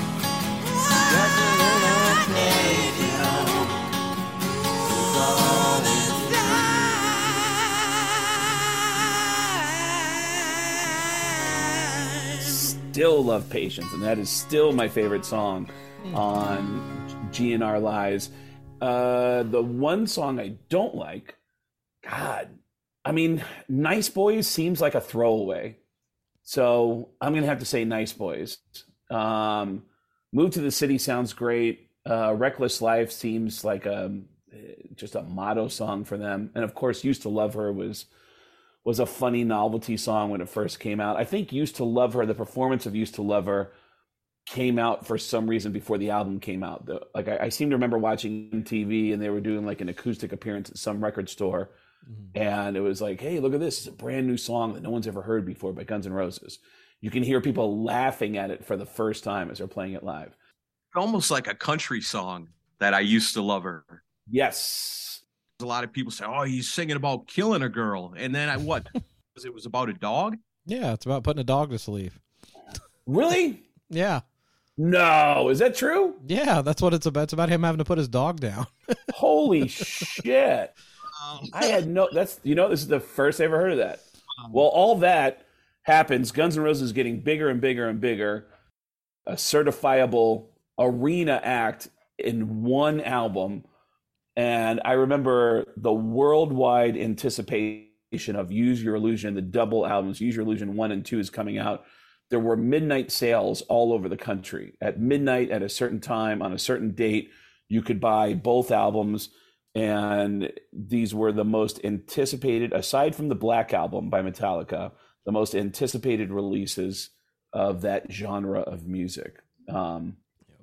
I need you. All this time. Still love Patience, and that is still my favorite song on GNR Lies. The one song I don't like, God, I mean, Nice Boys seems like a throwaway. So I'm going to have to say Nice Boys. Move to the City sounds great. Reckless Life seems like just a motto song for them. And of course, Used to Love Her was was a funny novelty song when it first came out. I think Used to Love Her, the performance of Used to Love Her came out for some reason before the album came out. Like I seem to remember watching TV and they were doing like an acoustic appearance at some record store. And it was like, hey, look at this. It's a brand new song that no one's ever heard before by Guns N' Roses. You can hear people laughing at it for the first time as they're playing it live. Almost like a country song that I Used to Love Her. Yes. A lot of people say, oh, he's singing about killing a girl. And then it was about a dog? Yeah, it's about putting a dog to sleep. Really? Yeah. No, is that true? Yeah, that's what it's about. It's about him having to put his dog down. Holy shit. I had this is the first I ever heard of that. Well, all that happens. Guns N' Roses getting bigger and bigger and bigger. A certifiable arena act in one album. And I remember the worldwide anticipation of Use Your Illusion, the double albums, Use Your Illusion 1 and 2 is coming out. There were midnight sales all over the country. At midnight, at a certain time, on a certain date, you could buy both albums. And these were the most anticipated, aside from the Black Album by Metallica, the most anticipated releases of that genre of music. So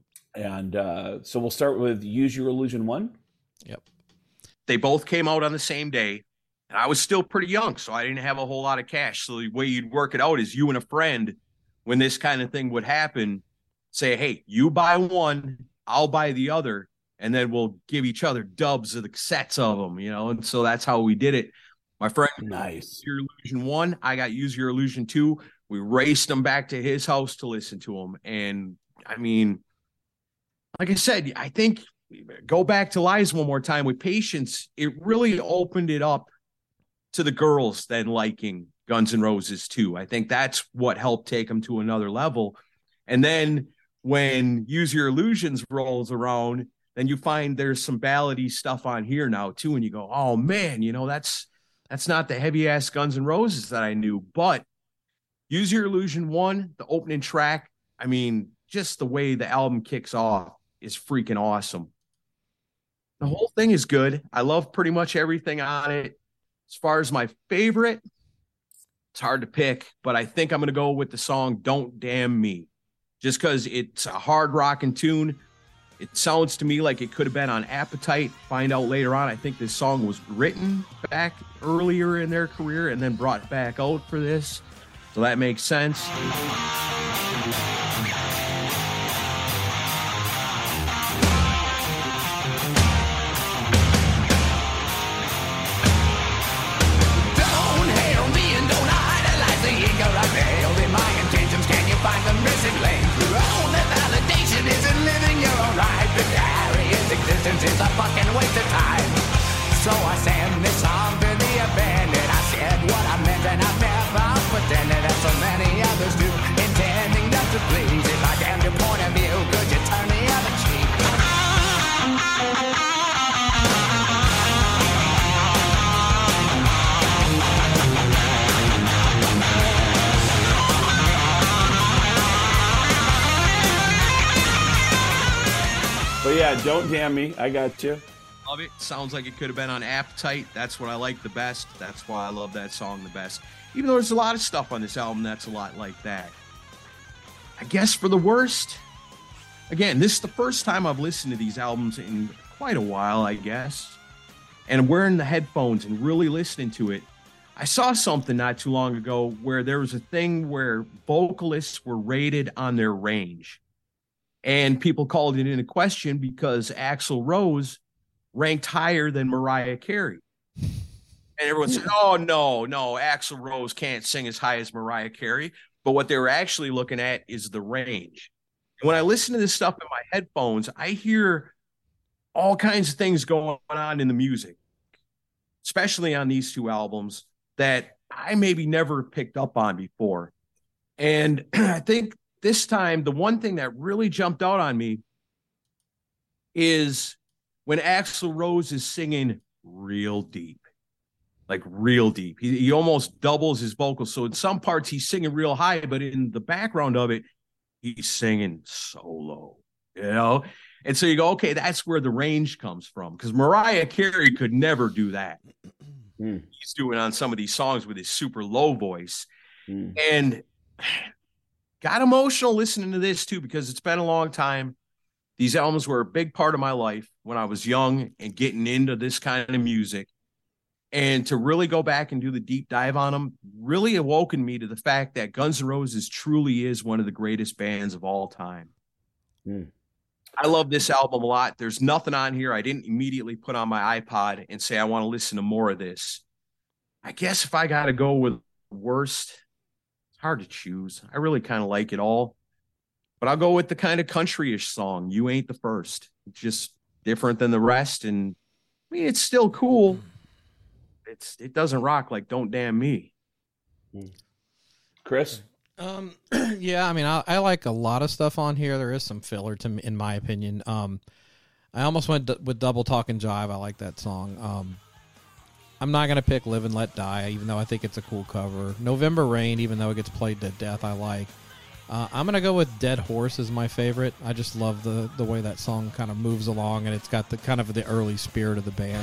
we'll start with Use Your Illusion 1. Yep. They both came out on the same day. And I was still pretty young, so I didn't have a whole lot of cash. So the way you'd work it out is you and a friend, when this kind of thing would happen, say, hey, you buy one, I'll buy the other. And then we'll give each other dubs of the cassettes of them, And so that's how we did it. My friend, nice. Use Your Illusion 1, I got Use Your Illusion 2. We raced them back to his house to listen to them. And I mean, like I said, I think go back to Lies one more time with Patience. It really opened it up to the girls then liking Guns N' Roses too. I think that's what helped take them to another level. And then when Use Your Illusions rolls around, then you find there's some ballady stuff on here now too, and you go, oh man, that's not the heavy ass Guns N' Roses that I knew. But Use Your Illusion 1, the opening track, I mean, just the way the album kicks off is freaking awesome. The whole thing is good. I love pretty much everything on it. As far as my favorite, it's hard to pick, but I think I'm going to go with the song Don't Damn Me, just because it's a hard rocking tune. It sounds to me like it could have been on Appetite. Find out later on, I think this song was written back earlier in their career and then brought back out for this. So that makes sense. Don't hail me and don't idolize the ego I failed in my intentions. Can you find the missing link? Your only validation isn't living your own life. The diary's existence is a fucking waste of time. So I send this song to the abandoned. I said what I meant and I never pretended, as so many others do, intending not to please. If I damned your point of view, could you turn the other cheek? But yeah, Don't Damn Me. I got you. Love it. Sounds like it could have been on Appetite. That's what I like the best. That's why I love that song the best. Even though there's a lot of stuff on this album that's a lot like that. I guess for the worst, again, this is the first time I've listened to these albums in quite a while, I guess. And wearing the headphones and really listening to it. I saw something not too long ago where there was a thing where vocalists were rated on their range. And people called it into question because Axl Rose ranked higher than Mariah Carey. And everyone said, oh, no, Axl Rose can't sing as high as Mariah Carey. But what they were actually looking at is the range. And when I listen to this stuff in my headphones, I hear all kinds of things going on in the music, especially on these two albums, that I maybe never picked up on before. And I think this time, the one thing that really jumped out on me is when Axl Rose is singing real deep, like real deep. He almost doubles his vocals. So in some parts, he's singing real high, but in the background of it, he's singing so low, And so you go, okay, that's where the range comes from, because Mariah Carey could never do that. he's doing on some of these songs with his super low voice. And got emotional listening to this too, because it's been a long time. These albums were a big part of my life when I was young and getting into this kind of music. And to really go back and do the deep dive on them really awoken me to the fact that Guns N' Roses truly is one of the greatest bands of all time. I love this album a lot. There's nothing on here I didn't immediately put on my iPod and say I want to listen to more of this. I guess if I got to go with worst, it's hard to choose. I really kind of like it all. But I'll go with the kind of country-ish song, You Ain't the First. It's just different than the rest. And I mean, it's still cool. It doesn't rock like Don't Damn Me. Chris? Yeah, I mean, I like a lot of stuff on here. There is some filler to me, in my opinion. I almost went with Double Talk and Jive. I like that song. I'm not going to pick Live and Let Die, even though I think it's a cool cover. November Rain, even though it gets played to death, I like. I'm going to go with Dead Horse as my favorite. I just love the way that song kind of moves along, and it's got the kind of the early spirit of the band.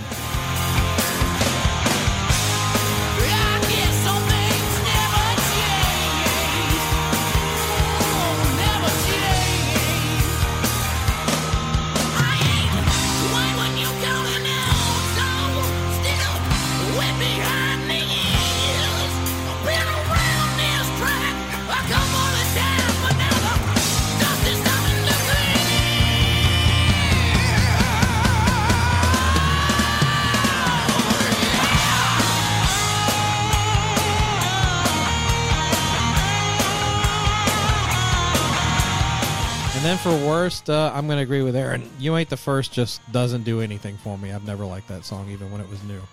And then for worst, I'm going to agree with Aaron. You Ain't the First just doesn't do anything for me. I've never liked that song, even when it was new.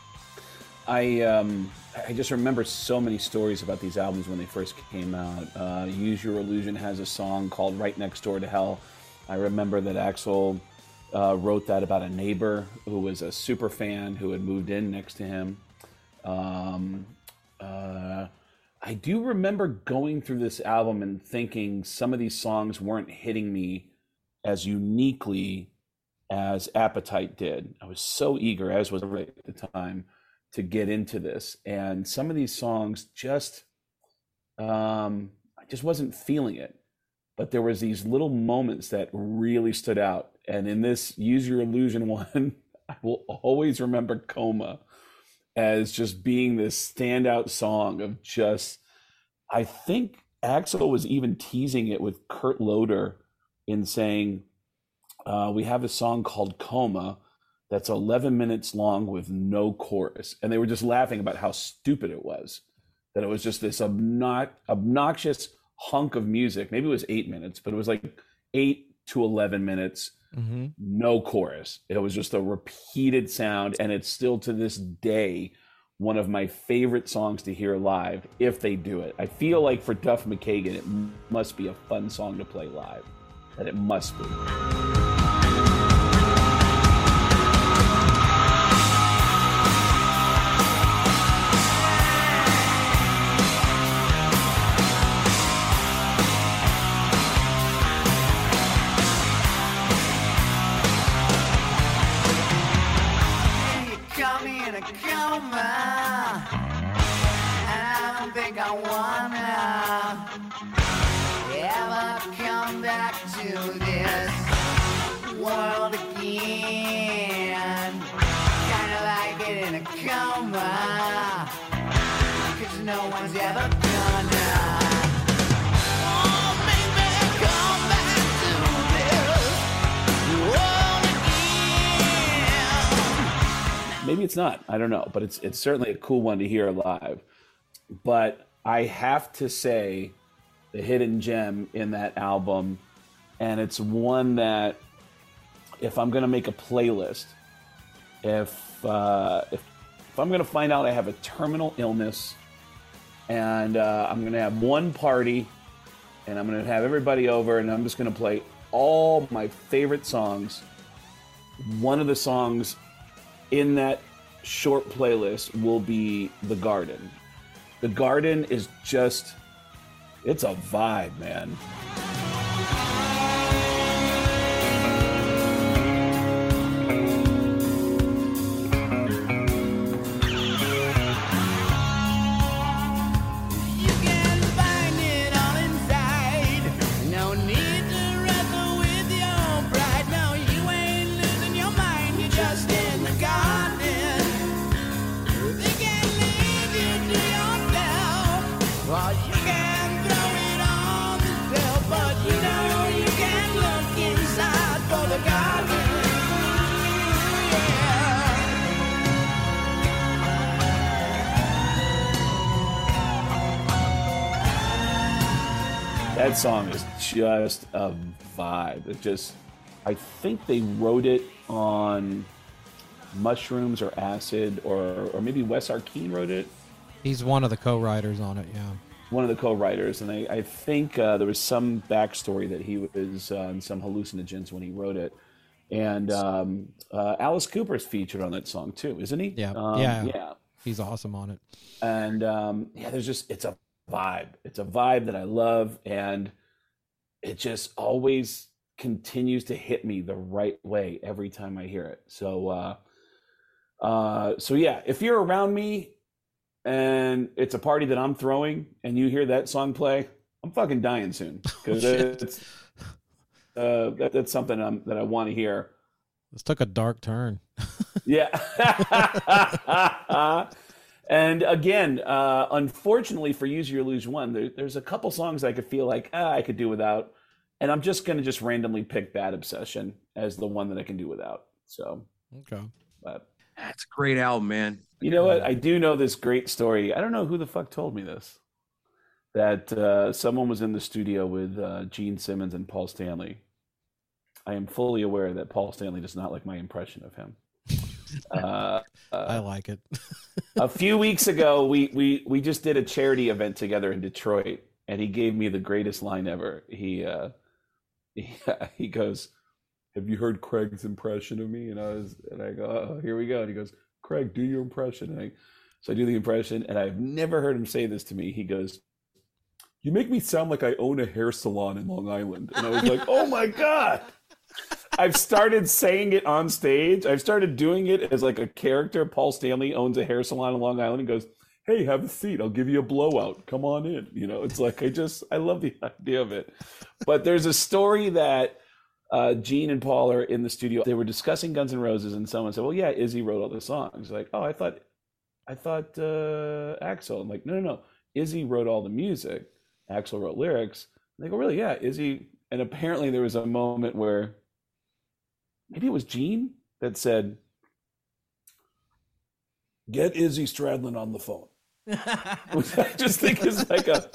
I just remember so many stories about these albums when they first came out. Use Your Illusion has a song called Right Next Door to Hell. I remember that Axl wrote that about a neighbor who was a super fan who had moved in next to him. I do remember going through this album and thinking some of these songs weren't hitting me as uniquely as Appetite did. I was so eager, as was right at the time, to get into this. And some of these songs just, I just wasn't feeling it. But there was these little moments that really stood out. And in this Use Your Illusion one, I will always remember Coma as just being this standout song of just, I think Axl was even teasing it with Kurt Loder in saying, we have a song called Coma that's 11 minutes long with no chorus. And they were just laughing about how stupid it was, that it was just this obnoxious hunk of music. Maybe it was 8 minutes, but it was like 8 to 11 minutes, no chorus. It was just a repeated sound. And it's still to this day one of my favorite songs to hear live if they do it. I feel like for Duff McKagan, it must be a fun song to play live. That it must be. Maybe it's not. I don't know. But it's certainly a cool one to hear live. But I have to say the hidden gem in that album, and it's one that if I'm going to make a playlist, if I'm going to find out I have a terminal illness and I'm going to have one party and I'm going to have everybody over and I'm just going to play all my favorite songs, one of the songs in that short playlist will be The Garden. The Garden is just, it's a vibe, man. That song is just a vibe. It just, I think they wrote it on Mushrooms or Acid, or maybe Wes Arkeen wrote it. He's one of the co-writers on it, yeah. One of the co-writers, and I think there was some backstory that he was on some hallucinogens when he wrote it. And Alice Cooper's featured on that song too, isn't he? Yeah, yeah. He's awesome on it. And there's just, it's a vibe. It's a vibe that I love, and it just always continues to hit me the right way every time I hear it. So yeah, if you're around me and it's a party that I'm throwing and you hear that song play, I'm fucking dying soon, because that's something that I want to hear. This took a dark turn. Yeah. And again, unfortunately for Use Your Illusion 1, there's a couple songs I could feel like I could do without, and I'm just going to just randomly pick Bad Obsession as the one that I can do without. So, okay. But that's a great album, man. You know what? I do know this great story. I don't know who the fuck told me this. That someone was in the studio with Gene Simmons and Paul Stanley. I am fully aware that Paul Stanley does not like my impression of him. I like it. A few weeks ago, we just did a charity event together in Detroit, and he gave me the greatest line ever. He goes, "Have you heard Craig's impression of me?" And I go, "Oh, here we go." And he goes, "Craig, do your impression." And so I do the impression, and I've never heard him say this to me. He goes, "You make me sound like I own a hair salon in Long Island." And I was like, "Oh my God." I've started saying it on stage. I've started doing it as like a character. Paul Stanley owns a hair salon in Long Island and goes, "Hey, have a seat. I'll give you a blowout. Come on in." You know, it's like, I love the idea of it. But there's a story that Gene and Paul are in the studio. They were discussing Guns N' Roses, and someone said, "Well, yeah, Izzy wrote all the songs." Like, "Oh, I thought Axl." I'm like, no. Izzy wrote all the music. Axl wrote lyrics. And they go, "Really? Yeah, Izzy." And apparently there was a moment where maybe it was Gene that said, "Get Izzy Stradlin on the phone." Which I just think is like a...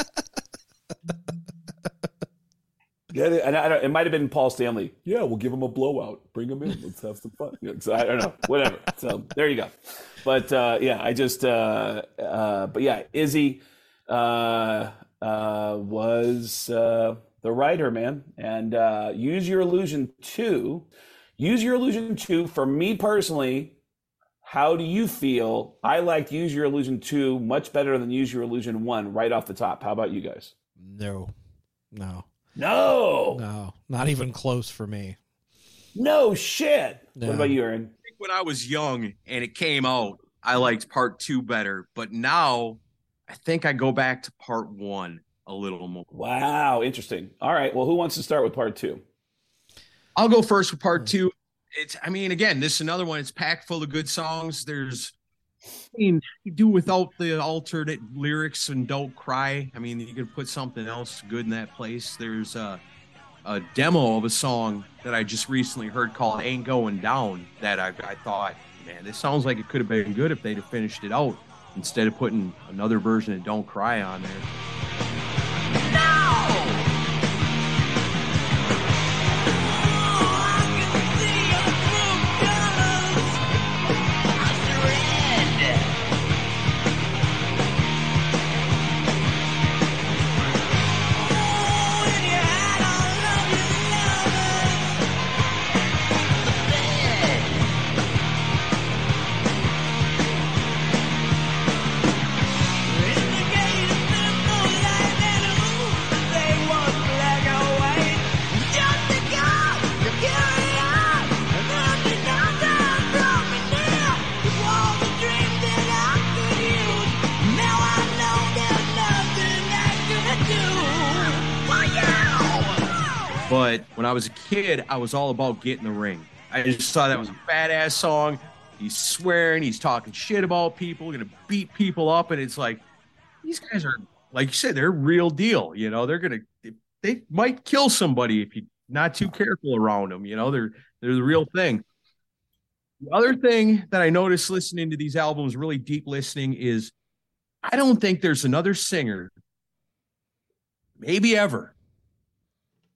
Get it? And it might have been Paul Stanley. "Yeah, we'll give him a blowout. Bring him in. Let's have some fun." So I don't know. Whatever. So there you go. But yeah, I just... but yeah, Izzy was the writer, man. And Use Your Illusion 2... Use Your Illusion 2, for me personally, how do you feel? I liked Use Your Illusion 2 much better than Use Your Illusion 1 right off the top. How about you guys? No. Not even close for me. No shit. No. What about you, Aaron? I think when I was young and it came out, I liked part 2 better. But now I think I go back to part 1 a little more. Wow, interesting. All right, well, who wants to start with part 2? I'll go first with part 2. Again, this is another one. It's packed full of good songs. You do without the alternate lyrics and Don't Cry. I mean, you could put something else good in that place. There's a demo of a song that I just recently heard called Ain't Going Down that I thought, man, this sounds like it could have been good if they'd have finished it out instead of putting another version of Don't Cry on there. But when I was a kid, I was all about Get in the Ring. I just thought that was a badass song. He's swearing, he's talking shit about people, gonna beat people up, and it's like, these guys are, like you said, they're real deal. You know, they might kill somebody if you're not too careful around them. You know, they're the real thing. The other thing that I noticed listening to these albums, really deep listening, is I don't think there's another singer, maybe ever,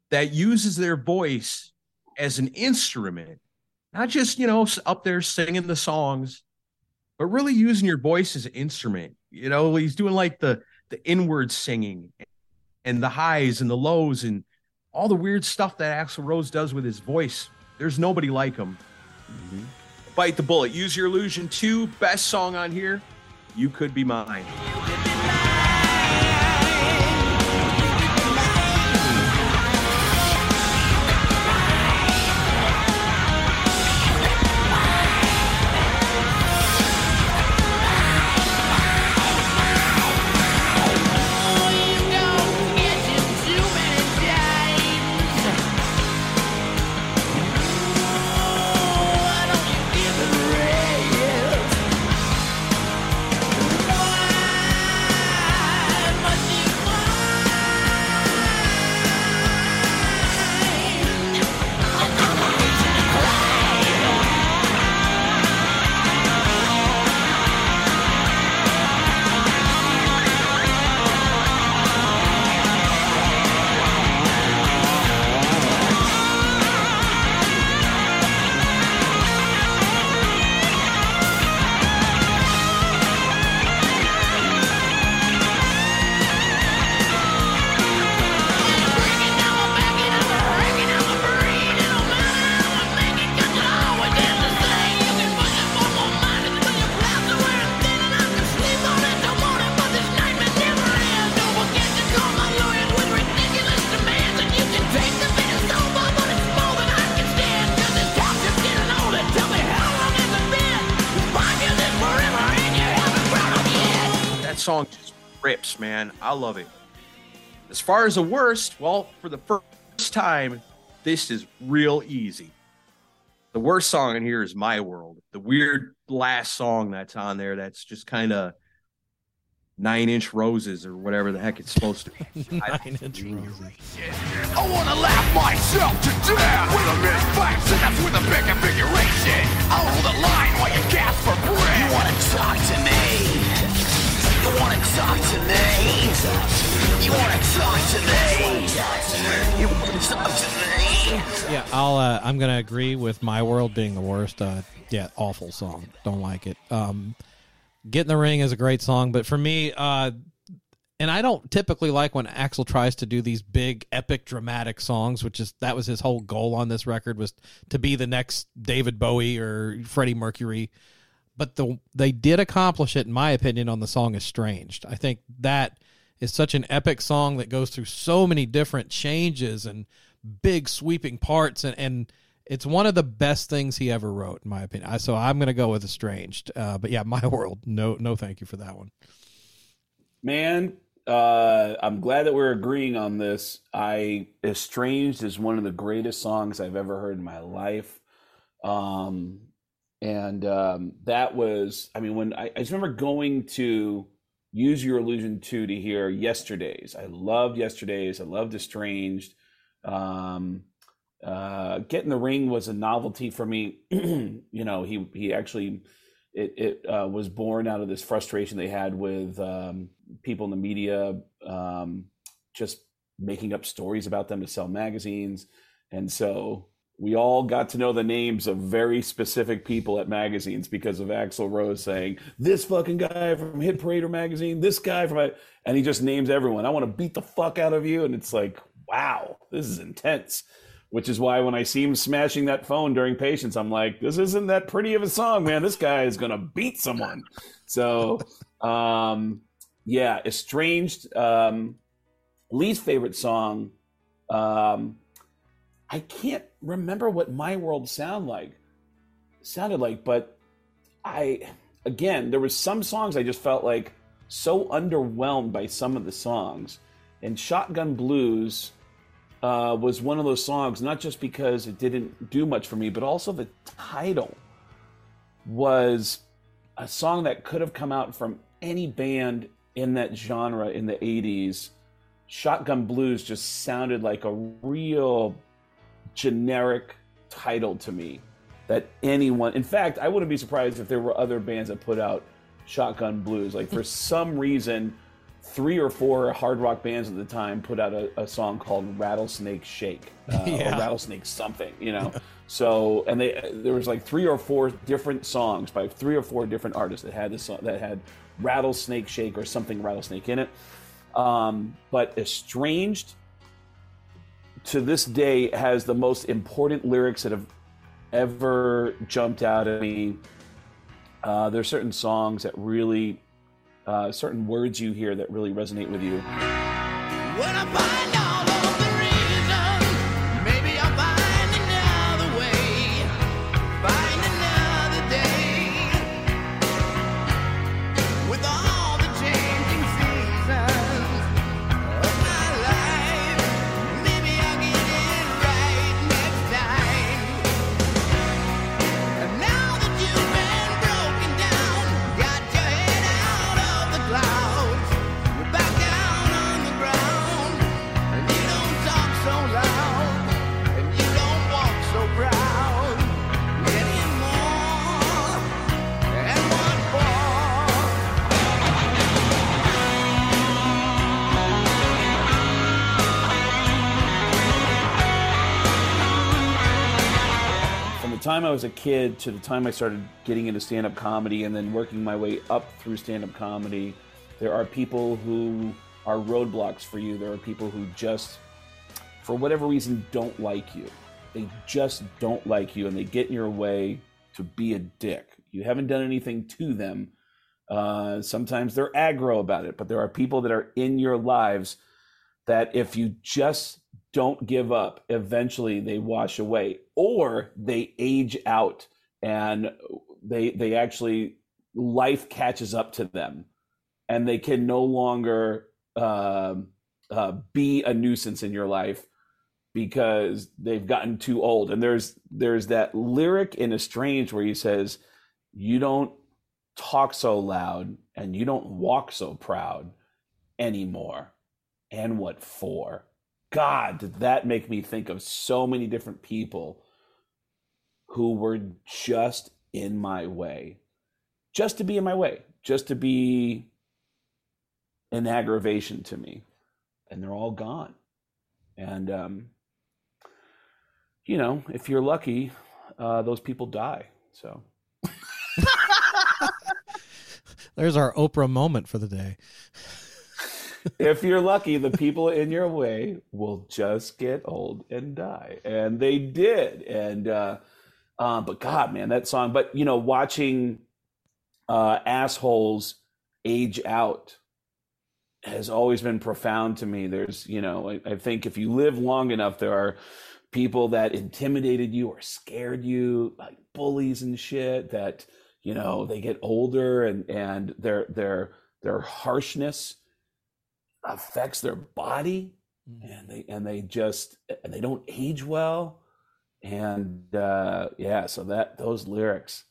that uses their voice as an instrument, not just, up there singing the songs, but really using your voice as an instrument. He's doing like the inward singing and the highs and the lows and all the weird stuff that Axl Rose does with his voice. There's nobody like him. Mm-hmm. Bite the Bullet. Use Your Illusion 2. Best song on here. You Could Be Mine. Song just rips, man. I love it. As far as the worst, well, for the first time, this is real easy. The worst song in here is My World. The weird last song that's on there that's just kind of 9 Inch Roses or whatever the heck it's supposed to be. 9 Inch Roses. I wanna laugh myself to death with a misflex, and that's with a big configuration. I'll hold the line while you gasp for breath. You wanna talk to me? You wanna talk to me? You wanna talk to me? You wanna talk to me? Yeah, I'm gonna agree with My World being the worst. Yeah, awful song. Don't like it. Get in the Ring is a great song, but for me, and I don't typically like when Axl tries to do these big, epic, dramatic songs, that was his whole goal on this record, was to be the next David Bowie or Freddie Mercury. But they did accomplish it, in my opinion, on the song Estranged. I think that is such an epic song that goes through so many different changes and big sweeping parts, and it's one of the best things he ever wrote, in my opinion. So I'm going to go with Estranged. But yeah, My World, no thank you for that one. Man, I'm glad that we're agreeing on this. Estranged is one of the greatest songs I've ever heard in my life. And that was, when I just remember going to Use Your Illusion 2 to hear Yesterdays. I loved Yesterdays. I loved Estranged. Get in the Ring was a novelty for me. He actually, it was born out of this frustration they had with people in the media, just making up stories about them to sell magazines. And so we all got to know the names of very specific people at magazines because of Axl Rose saying, this fucking guy from Hit Parader magazine, this guy from, and he just names everyone. I want to beat the fuck out of you. And it's like, wow, this is intense. Which is why when I see him smashing that phone during Patience, I'm like, this isn't that pretty of a song, man. This guy is going to beat someone. So, yeah, Estranged, least favorite song. I can't remember what My World sounded like, but there was some songs I just felt like so underwhelmed by some of the songs. And Shotgun Blues was one of those songs, not just because it didn't do much for me, but also the title was a song that could have come out from any band in that genre in the 80s. Shotgun Blues just sounded like a real generic title to me that anyone, in fact, I wouldn't be surprised if there were other bands that put out Shotgun Blues. Like for some reason, 3 or 4 hard rock bands at the time put out a song called Rattlesnake Shake, or Rattlesnake something, you know. So, and there was like 3 or 4 different songs by 3 or 4 different artists that had this song, that had Rattlesnake Shake or something rattlesnake in it. But Estranged, to this day, has the most important lyrics that have ever jumped out at me. There's certain songs that really, certain words you hear that really resonate with you. When I find all of the reasons, maybe I'll find another way, find another day. With all the changing seasons of my life, maybe I'll get it right next time. And now that you've been broken down, got your head out of the clouds, you're back down on the ground, and you don't talk so loud, and you don't walk so proud anymore. And what for? From the time I was a kid to the time I started getting into stand-up comedy and then working my way up through stand-up comedy, there are people who are roadblocks for you. There are people who just, for whatever reason, don't like you. They just don't like you, and they get in your way to be a dick. You haven't done anything to them. Sometimes they're aggro about it, but there are people that are in your lives that if you just don't give up, eventually they wash away, or they age out and they actually, life catches up to them and they can no longer be a nuisance in your life because they've gotten too old. And there's that lyric in Estranged where he says, you don't talk so loud and you don't walk so proud anymore. And what for? God, did that make me think of so many different people who were just in my way, just to be in my way, just to be an aggravation to me. And they're all gone. And, you know, if you're lucky, those people die. So There's our Oprah moment for the day. if you're lucky, the people in your way will just get old and die. And they did. And, but God, man, that song, but you know, watching, assholes age out has always been profound to me. There's, you know, I think if you live long enough, there are people that intimidated you or scared you, like bullies and shit, that, you know, they get older and their harshness affects their body, and they don't age well. And so those lyrics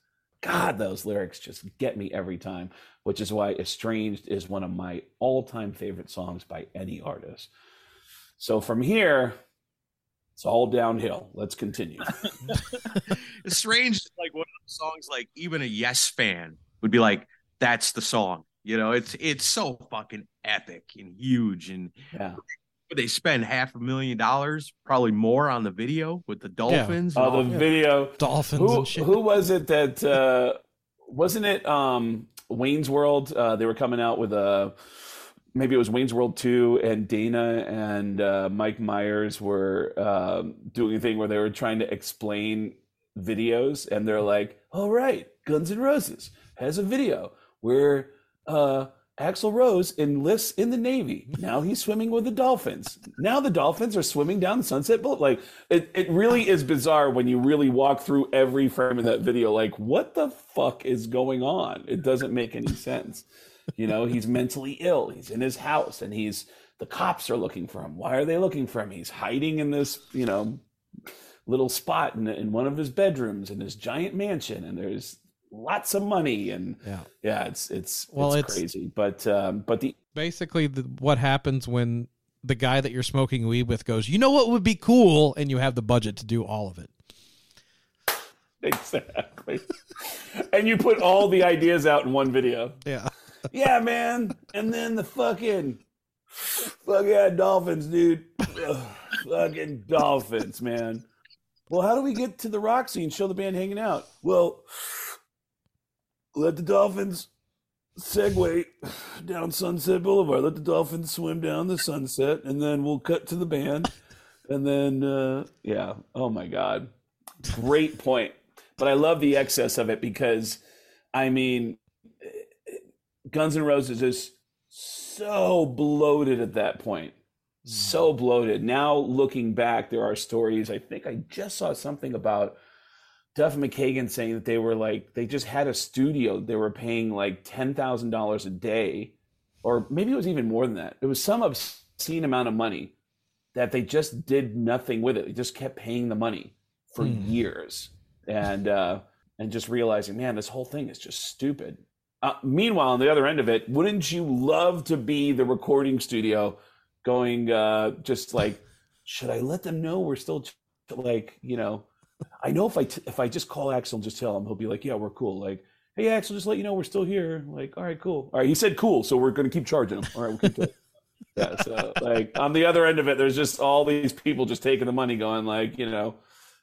just get me every time, which is why Estranged is one of my all-time favorite songs by any artist. So from here, it's all downhill. Let's continue. Estranged is like one of those songs, like even a Yes fan would be like, that's the song. You know, it's so fucking epic and huge. And they spend $500,000, probably more, on the video with the dolphins. Oh, the video. Dolphins and shit. Who was it that, wasn't it Wayne's World? They were coming out with maybe it was Wayne's World 2, and Dana and Mike Myers were doing a thing where they were trying to explain videos, and they're like, all right, Guns N' Roses has a video where Axl Rose enlists in the Navy. Now he's swimming with the dolphins. Now the dolphins are swimming down the Sunset Boat. Like, it really is bizarre when you really walk through every frame of that video. Like, what the fuck is going on? It doesn't make any sense. You know, he's mentally ill. He's in his house, and the cops are looking for him. Why are they looking for him? He's hiding in this, you know, little spot in one of his bedrooms in his giant mansion, and there's lots of money, and it's crazy. But basically what happens when the guy that you're smoking weed with goes, you know what would be cool, and you have the budget to do all of it. Exactly. And you put all the ideas out in one video. Yeah. Yeah, man. And then the fucking Dolphins, dude. Ugh, fucking Dolphins, man. Well, how do we get to the Roxy and show the band hanging out? Well, let the Dolphins segue down Sunset Boulevard. Let the Dolphins swim down the sunset, and then we'll cut to the band. And then, yeah. Oh, my God. Great point. But I love the excess of it because, I mean, Guns N' Roses is so bloated at that point. So bloated. Now, looking back, there are stories. I think I just saw something about Duff McKagan saying that they just had a studio. They were paying like $10,000 a day, or maybe it was even more than that. It was some obscene amount of money that they just did nothing with it. They just kept paying the money for years. And just realizing, man, this whole thing is just stupid. Meanwhile, on the other end of it, wouldn't you love to be the recording studio going just like, should I let them know we're still like, you know, I know if I just call Axl and just tell him, he'll be like, yeah, we're cool. Like, hey, Axl, just let you know we're still here. Like, all right, cool. All right, he said cool, so we're going to keep charging him. All right, we'll keep doing it. Yeah, so like on the other end of it, there's just all these people just taking the money going like, you know,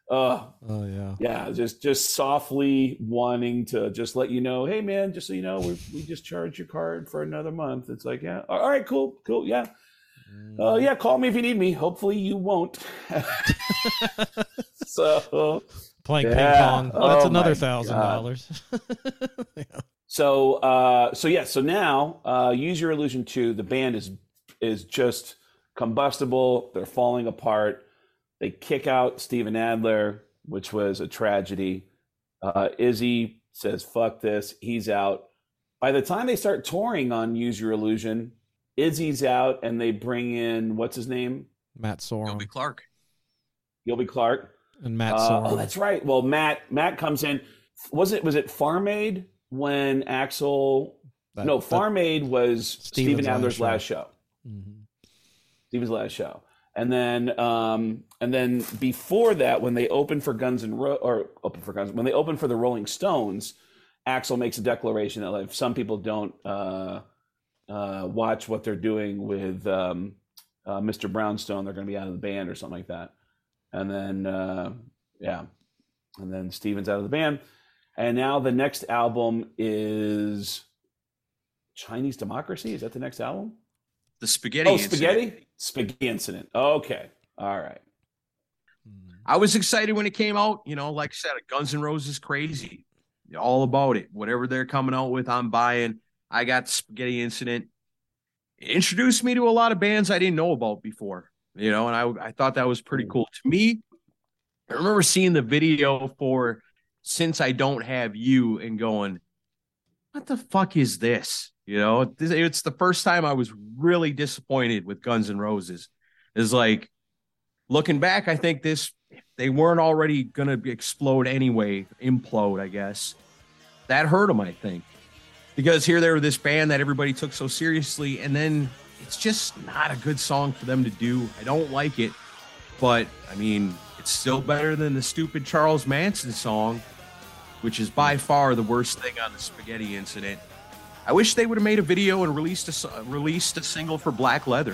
just softly wanting to just let you know, hey man, just so you know, we just charged your card for another month. It's like, yeah, all right, cool, yeah. Yeah, call me if you need me. Hopefully you won't. So playing ping pong. Well, that's another $1,000. Yeah. So now Use Your Illusion 2, the band is just combustible. They're falling apart. They kick out Steven Adler, which was a tragedy. Izzy says, fuck this. He's out. By the time they start touring on Use Your Illusion, Izzy's out, and they bring in, what's his name? Matt Sorum. Gilby Clarke. And Matt Sorum. Oh, that's right. Well, Matt comes in. Was it Farm Aid when Axl... Farm Aid was Steven Adler's last show. Mm-hmm. Steven's last show. And then before that, when they opened for when they opened for the Rolling Stones, Axl makes a declaration that like, if some people don't watch what they're doing with Mr. Brownstone, they're going to be out of the band or something like that. And then and then Steven's out of the band. And now the next album is Chinese Democracy. Is that the next album? The Spaghetti Incident. Spaghetti Incident. Okay. All right. I was excited when it came out. You know, like I said, Guns N' Roses crazy. All about it. Whatever they're coming out with, I'm buying. I got the Spaghetti Incident. It introduced me to a lot of bands I didn't know about before. You know, and I thought that was pretty cool. To me, I remember seeing the video for Since I Don't Have You and going, what the fuck is this? You know, it's the first time I was really disappointed with Guns N' Roses. It's like, looking back, I think if they weren't already going to explode anyway, implode, I guess, that hurt them, I think. Because here they were this band that everybody took so seriously, and then it's just not a good song for them to do. I don't like it, but, I mean, it's still better than the stupid Charles Manson song, which is by far the worst thing on the Spaghetti Incident. I wish they would have made a video and released a single for Black Leather. You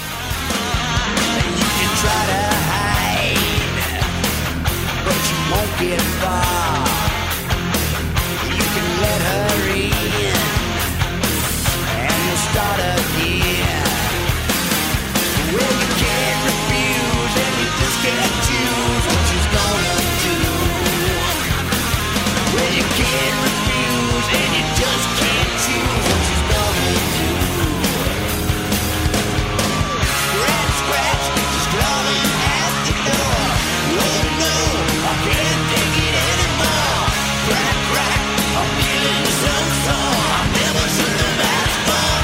can try to hide, but you won't get far. You can let her in, and you'll start again. Well, you can't refuse, and you just can't choose what she's gonna do. Well, you can't refuse, and you just can't choose what she's gonna do. Scratch, scratch, she's clawing at the door. Oh no, I can't take it anymore. Crack, crack, I'm feeling some song I never should have asked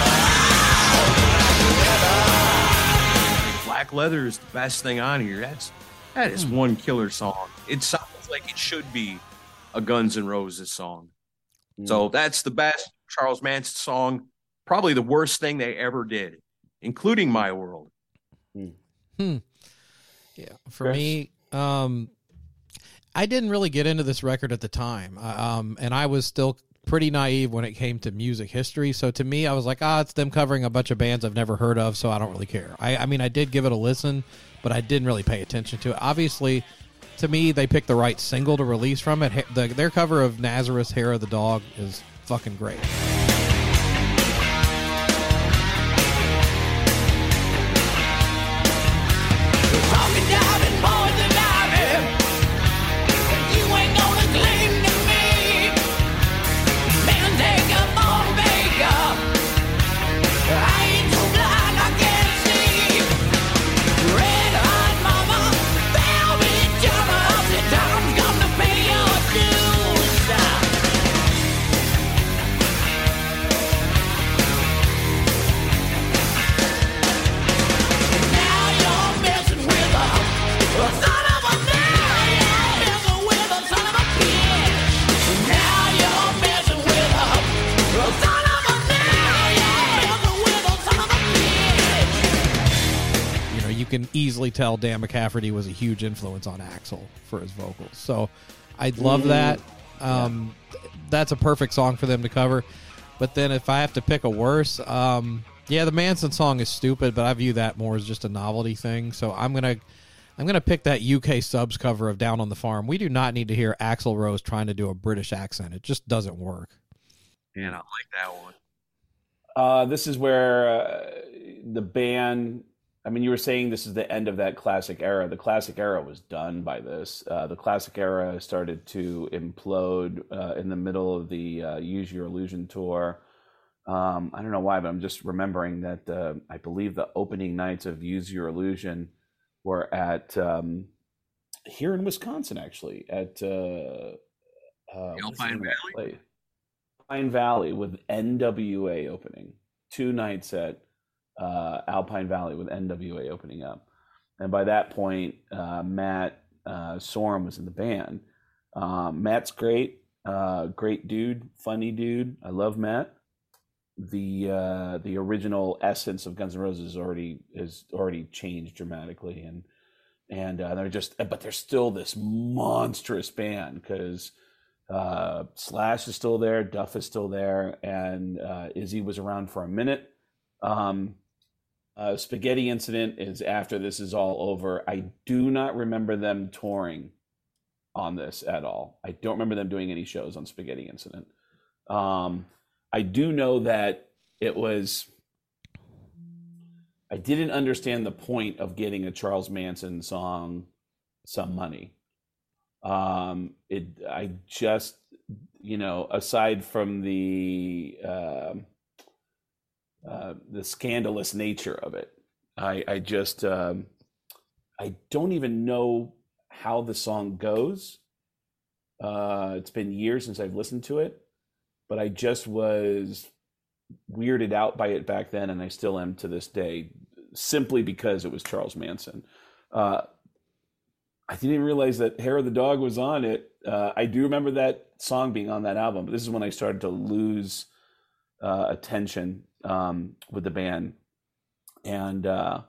for. Black Leather is the best thing on here. That is one killer song. It sounds like it should be a Guns N' Roses song. So that's the best Charles Manson song. Probably the worst thing they ever did, including My World. Yeah, for me, I didn't really get into this record at the time, and I was still pretty naive when it came to music history. So to me, I was like, it's them covering a bunch of bands I've never heard of, so I don't really care. I mean, I did give it a listen, but I didn't really pay attention to it. Obviously, to me, they picked the right single to release from it. Their cover of Nazareth's Hair of the Dog is fucking great. Can easily tell Dan McCafferty was a huge influence on Axl for his vocals. So I love that. That's a perfect song for them to cover. But then if I have to pick a worse, the Manson song is stupid, but I view that more as just a novelty thing. So I'm gonna pick that UK subs cover of Down on the Farm. We do not need to hear Axl Rose trying to do a British accent. It just doesn't work. Man, I like that one. This is where the band... I mean, you were saying this is the end of that classic era. The classic era was done by this. The classic era started to implode in the middle of the Use Your Illusion tour. I don't know why, but I'm just remembering that I believe the opening nights of Use Your Illusion were at here in Wisconsin, actually, at Alpine Valley. Alpine Valley with NWA opening. 2 nights at Alpine Valley with NWA opening up. And by that point, Matt Sorum was in the band. Matt's great, great dude, funny dude. I love Matt. The original essence of Guns N' Roses has already changed dramatically, and they're still this monstrous band because Slash is still there, Duff is still there, and Izzy was around for a minute. Spaghetti Incident is after this is all over. I do not remember them touring on this at all. I don't remember them doing any shows on Spaghetti Incident. I do know that it was... I didn't understand the point of getting a Charles Manson song, Some Money. I just, aside from the scandalous nature of it, I don't even know how the song goes. It's been years since I've listened to it, but I just was weirded out by it back then, and I still am to this day, simply because it was Charles Manson. I didn't even realize that Hair of the Dog was on it. I do remember that song being on that album, but this is when I started to lose attention with the band. And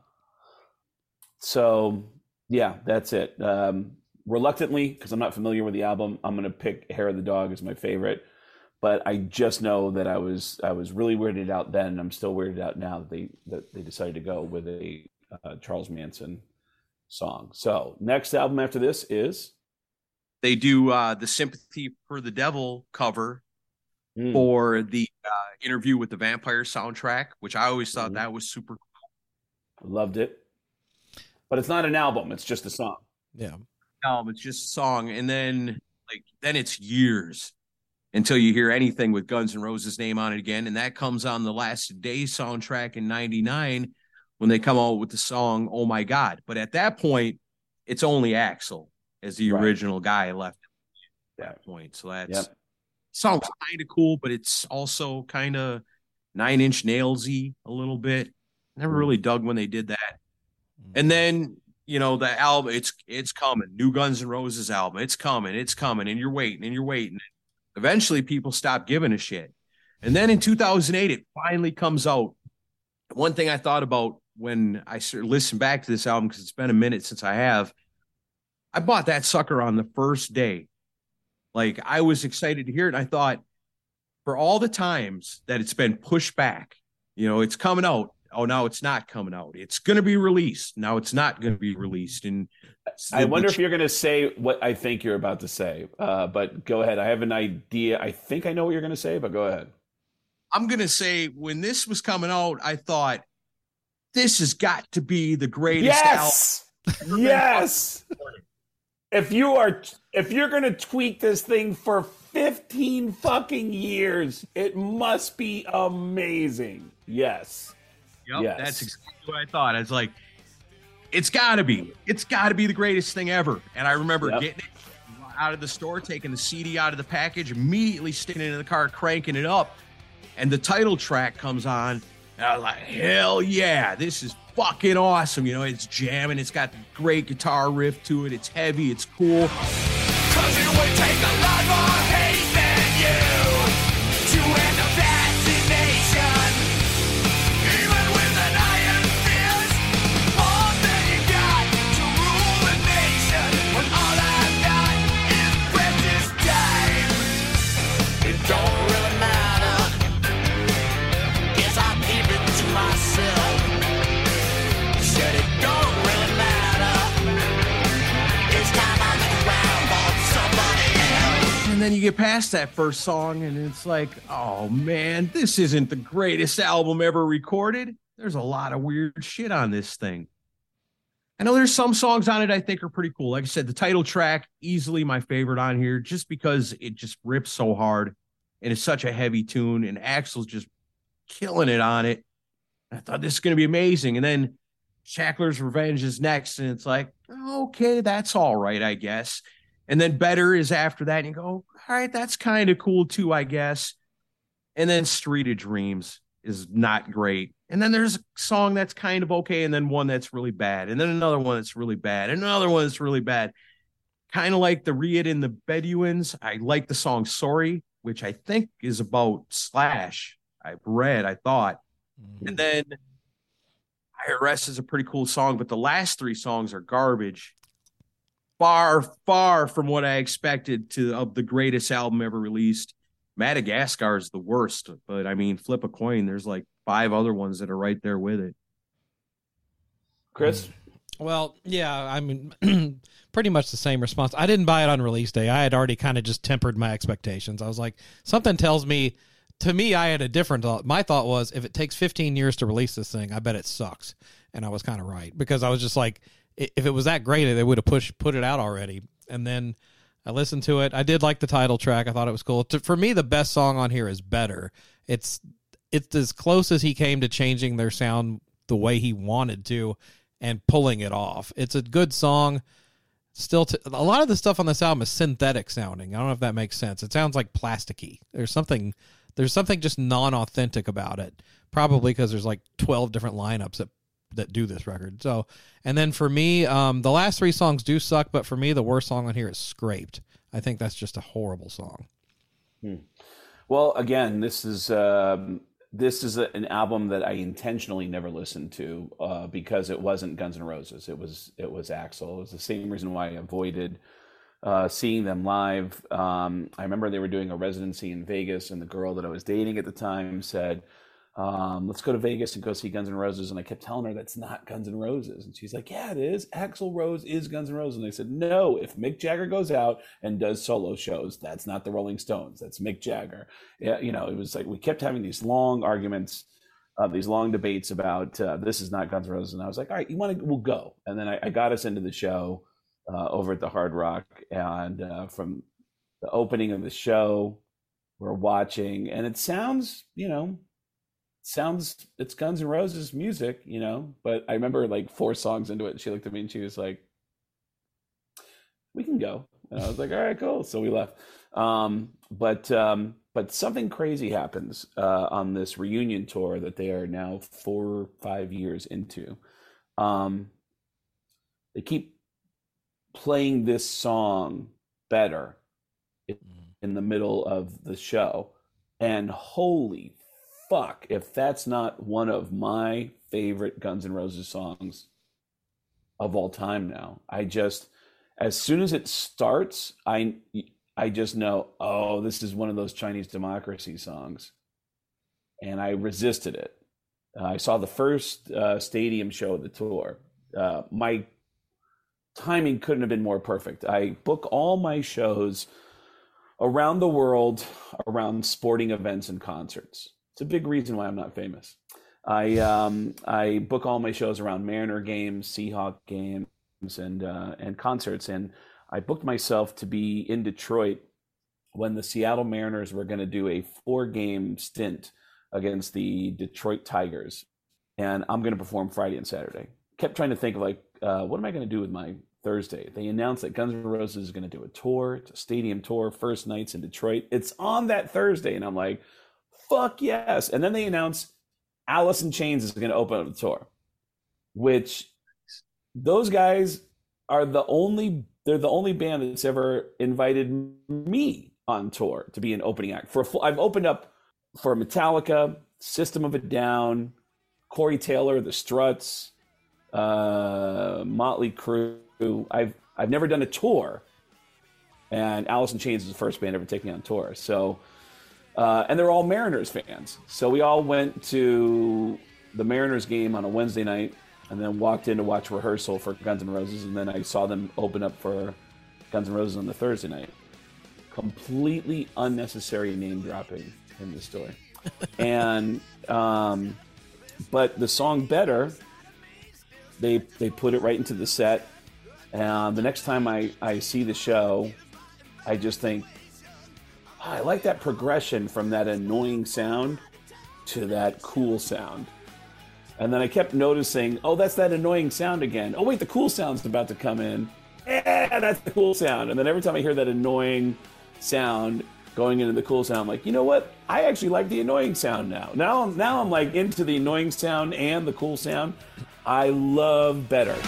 so, yeah, that's it. Reluctantly, because I'm not familiar with the album, I'm going to pick Hair of the Dog as my favorite. But I just know that I was really weirded out then, and I'm still weirded out now that they decided to go with a Charles Manson song. So next album after this is... They do the Sympathy for the Devil cover for the Interview with the Vampire soundtrack, which I always thought that was super cool. Loved it. But it's not an album, it's just a song. Yeah. It's just a song. And then it's years until you hear anything with Guns N' Roses' name on it again. And that comes on the Last Day soundtrack in 99 when they come out with the song Oh My God. But at that point, it's only Axl as the original guy left at that point. So that's sounds kind of cool, but it's also kind of 9 Inch Nailsy a little bit. Never really dug when they did that. And then, the album, it's coming. New Guns N' Roses album. It's coming. And you're waiting. Eventually, people stop giving a shit. And then in 2008, it finally comes out. One thing I thought about when I listened back to this album, because it's been a minute since I bought that sucker on the first day. I was excited to hear it. And I thought, for all the times that it's been pushed back, it's coming out. Oh, now it's not coming out. It's going to be released. Now it's not going to be released. And I wonder if you're going to say what I think you're about to say. But go ahead. I have an idea. I think I know what you're going to say, but go ahead. I'm going to say when this was coming out, I thought this has got to be the greatest album. Yes. If you're going to tweak this thing for 15 fucking years, it must be amazing. Yes. Yep, yes. That's exactly what I thought. I was like, it's got to be the greatest thing ever. And I remember getting it out of the store, taking the CD out of the package, immediately sticking it in the car, cranking it up. And the title track comes on. And I was like, hell yeah, this is fucking awesome. It's jamming. It's got the great guitar riff to it. It's heavy. It's cool. 'Cause it would take a lot more hate than you to end a vaccination. Even with an iron fist, more than you got to rule a nation. When all I've got is precious time. It don't really matter. Guess I'll keep it to myself. Said it don't really matter. It's time I look around for somebody else. And then you get past that first song, and it's like, oh man, this isn't the greatest album ever recorded. There's a lot of weird shit on this thing. I know there's some songs on it I think are pretty cool. Like I said, the title track, easily my favorite on here, just because it just rips so hard, and it's such a heavy tune, and Axl's just killing it on it. I thought this is going to be amazing. And then Shackler's Revenge is next, and it's like, okay, that's all right, I guess. And then Better is after that, and you go, all right, that's kind of cool too, I guess. And then Street of Dreams is not great. And then there's a song that's kind of okay, and then one that's really bad, and then another one that's really bad, and another one that's really bad. Kind of like the Riot and the Bedouins. I like the song Sorry, which I think is about Slash. I've read, I thought. And then IRS is a pretty cool song, but the last three songs are garbage. Far, far from what I expected of the greatest album ever released. Madagascar is the worst, but I mean, flip a coin. There's like 5 other ones that are right there with it. Chris? Well, yeah, I mean, pretty much the same response. I didn't buy it on release day. I had already kind of just tempered my expectations. I was like, something tells me, to me, I had a different thought. My thought was, if it takes 15 years to release this thing, I bet it sucks. And I was kind of right, because I was just like, if it was that great, they would have put it out already. And then I listened to it. I did like the title track. I thought it was cool. For me, the best song on here is Better. It's as close as he came to changing their sound the way he wanted to and pulling it off. It's a good song. Still, a lot of the stuff on this album is synthetic sounding. I don't know if that makes sense. It sounds like plasticky. There's something just non-authentic about it. Probably because there's like 12 different lineups that do this record. So, and then for me, the last 3 songs do suck, but for me, the worst song on here is Scraped. I think that's just a horrible song. Well, again, this is an album that I intentionally never listened to because it wasn't Guns N' Roses. It was Axl. It was the same reason why I avoided seeing them live. I remember they were doing a residency in Vegas, and the girl that I was dating at the time said, let's go to Vegas and go see Guns N' Roses. And I kept telling her that's not Guns N' Roses. And she's like, yeah, it is. Axl Rose is Guns N' Roses. And I said, no, if Mick Jagger goes out and does solo shows, that's not the Rolling Stones. That's Mick Jagger. Yeah, it was like we kept having these long arguments, these long debates about this is not Guns N' Roses. And I was like, all right, we'll go. And then I got us into the show over at the Hard Rock. And from the opening of the show, we're watching, and it sounds, it's Guns N' Roses music, but I remember like 4 songs into it, and she looked at me and she was like, we can go. And I was like, all right, cool. So we left. But something crazy happens on this reunion tour that they are now 4 or 5 years into. They keep playing this song Better in the middle of the show. And holy fuck, if that's not one of my favorite Guns N' Roses songs of all time now. As soon as it starts, I just know, oh, this is one of those Chinese Democracy songs. And I resisted it. I saw the first stadium show of the tour. My timing couldn't have been more perfect. I book all my shows around the world around sporting events and concerts. It's a big reason why I'm not famous. I book all my shows around Mariner games, Seahawk games, and concerts. And I booked myself to be in Detroit when the Seattle Mariners were going to do a 4-game stint against the Detroit Tigers. And I'm going to perform Friday and Saturday. Kept trying to think of what am I going to do with my Thursday? They announced that Guns N' Roses is going to do a tour. It's a stadium tour, first nights in Detroit. It's on that Thursday. And I'm like, fuck yes. And then they announced Alice in Chains is going to open up the tour, which those guys are they're the only band that's ever invited me on tour to be an opening act. I've opened up for Metallica, System of a Down, Corey Taylor, The Struts, Motley Crue. I've never done a tour, and Alice in Chains is the first band ever to take me on tour. So, and they're all Mariners fans. So we all went to the Mariners game on a Wednesday night, and then walked in to watch rehearsal for Guns N' Roses, and then I saw them open up for Guns N' Roses on the Thursday night. Completely unnecessary name dropping in the story. And but the song Better, they put it right into the set. And the next time I see the show, I just think, I like that progression from that annoying sound to that cool sound. And then I kept noticing, oh, that's that annoying sound again. Oh, wait, the cool sound's about to come in. Yeah, that's the cool sound. And then every time I hear that annoying sound going into the cool sound, I'm like, you know what? I actually like the annoying sound now. Now I'm like into the annoying sound and the cool sound. I love Better.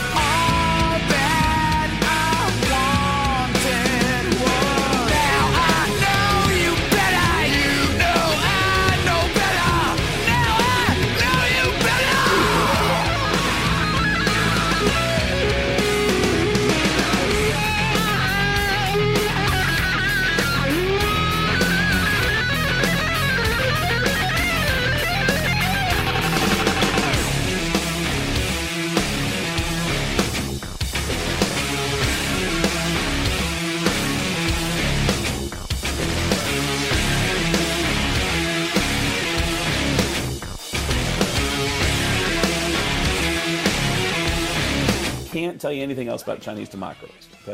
Can't tell you anything else about Chinese Democracy,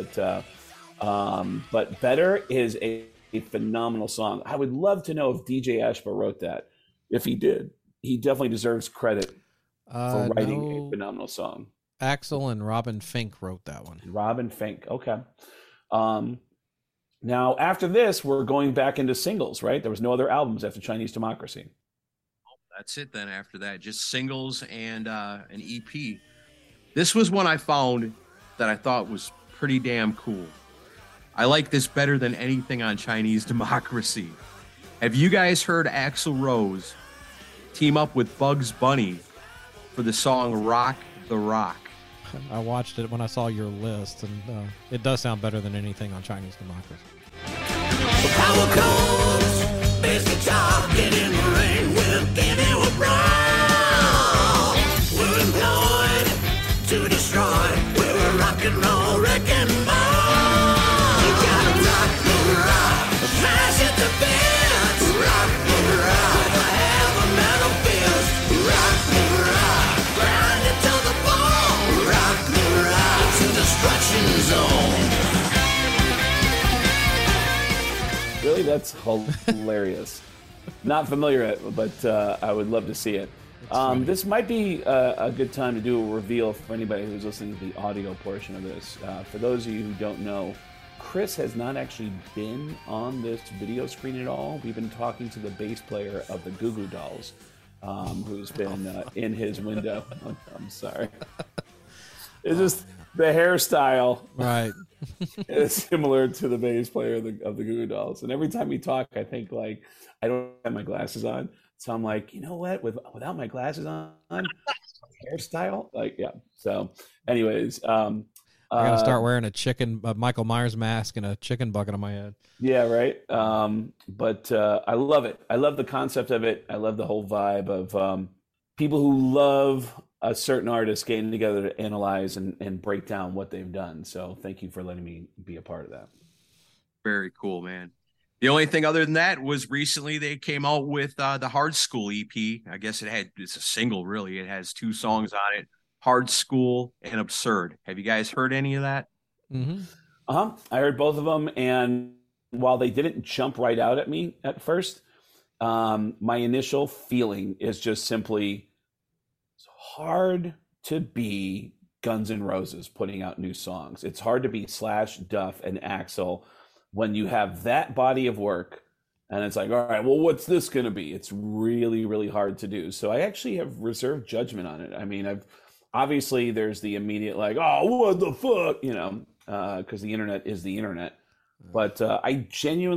but Better is a phenomenal song. I would love to know if DJ Ashba wrote that. If he did, he definitely deserves credit for writing a phenomenal song. Axl and Robin Fink wrote that one. Robin Fink, okay. Now after this, we're going back into singles, right? There was no other albums after Chinese Democracy. That's it then. After that, just singles and an EP. This was one I found that I thought was pretty damn cool. I like this better than anything on Chinese Democracy. Have you guys heard Axl Rose team up with Bugs Bunny for the song Rock the Rock? I watched it when I saw your list, and it does sound better than anything on Chinese Democracy. Power comes, basic job, get in the ring, we'll give you a brawl. We're employed to destroy, we're a rock and roll wrecking ball. You gotta rock the rock, smash at the fence. Rock the rock, with a heavy metal fist. Rock the rock, grind it to the bone. Rock the rock, to destruction zone. Really, that's hilarious. Not familiar, but I would love to see it. This might be a good time to do a reveal for anybody who's listening to the audio portion of this. For those of you who don't know, Chris has not actually been on this video screen at all. We've been talking to the bass player of the Goo Goo Dolls, who's been in his window. I'm sorry. It's just the hairstyle. Right. Is similar to the bass player of the Goo Goo Dolls. And every time we talk, I think, like, I don't have my glasses on. So I'm like, you know what? Without my glasses on, hairstyle, like, yeah. So, anyways, I gotta start wearing a Michael Myers mask and a chicken bucket on my head. Yeah, right. But I love it. I love the concept of it. I love the whole vibe of people who love a certain artist getting together to analyze and break down what they've done. So thank you for letting me be a part of that. Very cool, man. The only thing other than that was recently they came out with the Hard School EP. I guess it's a single, really. It has 2 songs on it. Hard School and Absurd. Have you guys heard any of that? Mm-hmm. I heard both of them, and while they didn't jump right out at me at first, my initial feeling is just simply it's hard to be Guns N' Roses putting out new songs. It's hard to be Slash, Duff, and Axl when you have that body of work, and it's like, all right, well, what's this going to be? It's really, really hard to do. So I actually have reserved judgment on it. I mean, obviously there's the immediate like, oh, what the fuck, because the internet is the internet. But I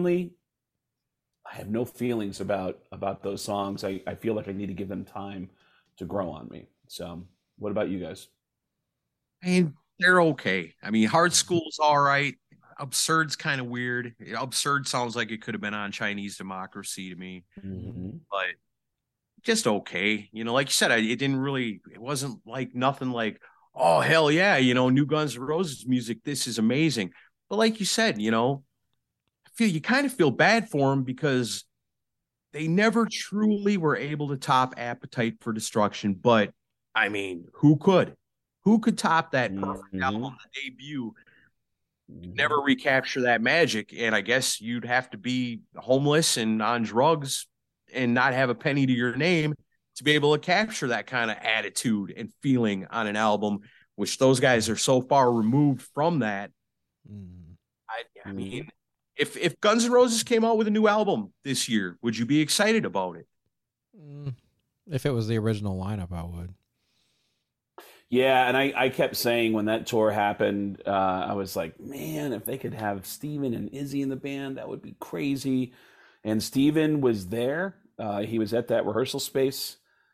have no feelings about those songs. I feel like I need to give them time to grow on me. So what about you guys? I mean, they're okay. I mean, Hard School's all right. Absurd's kind of weird. Absurd sounds like it could have been on Chinese Democracy to me, but just okay. Like you said, it wasn't like nothing like, oh, hell yeah, new Guns N' Roses music. This is amazing. But like you said, you kind of feel bad for them because they never truly were able to top Appetite for Destruction. But I mean, who could top that perfect album, the debut? Never recapture that magic. And I guess you'd have to be homeless and on drugs and not have a penny to your name to be able to capture that kind of attitude and feeling on an album, which those guys are so far removed from that. I mean, if Guns N' Roses came out with a new album this year, would you be excited about it? If it was the original lineup, I would. Yeah, and I kept saying when that tour happened, I was like, man, if they could have Steven and Izzy in the band, that would be crazy. And Steven was there. He was at that rehearsal space.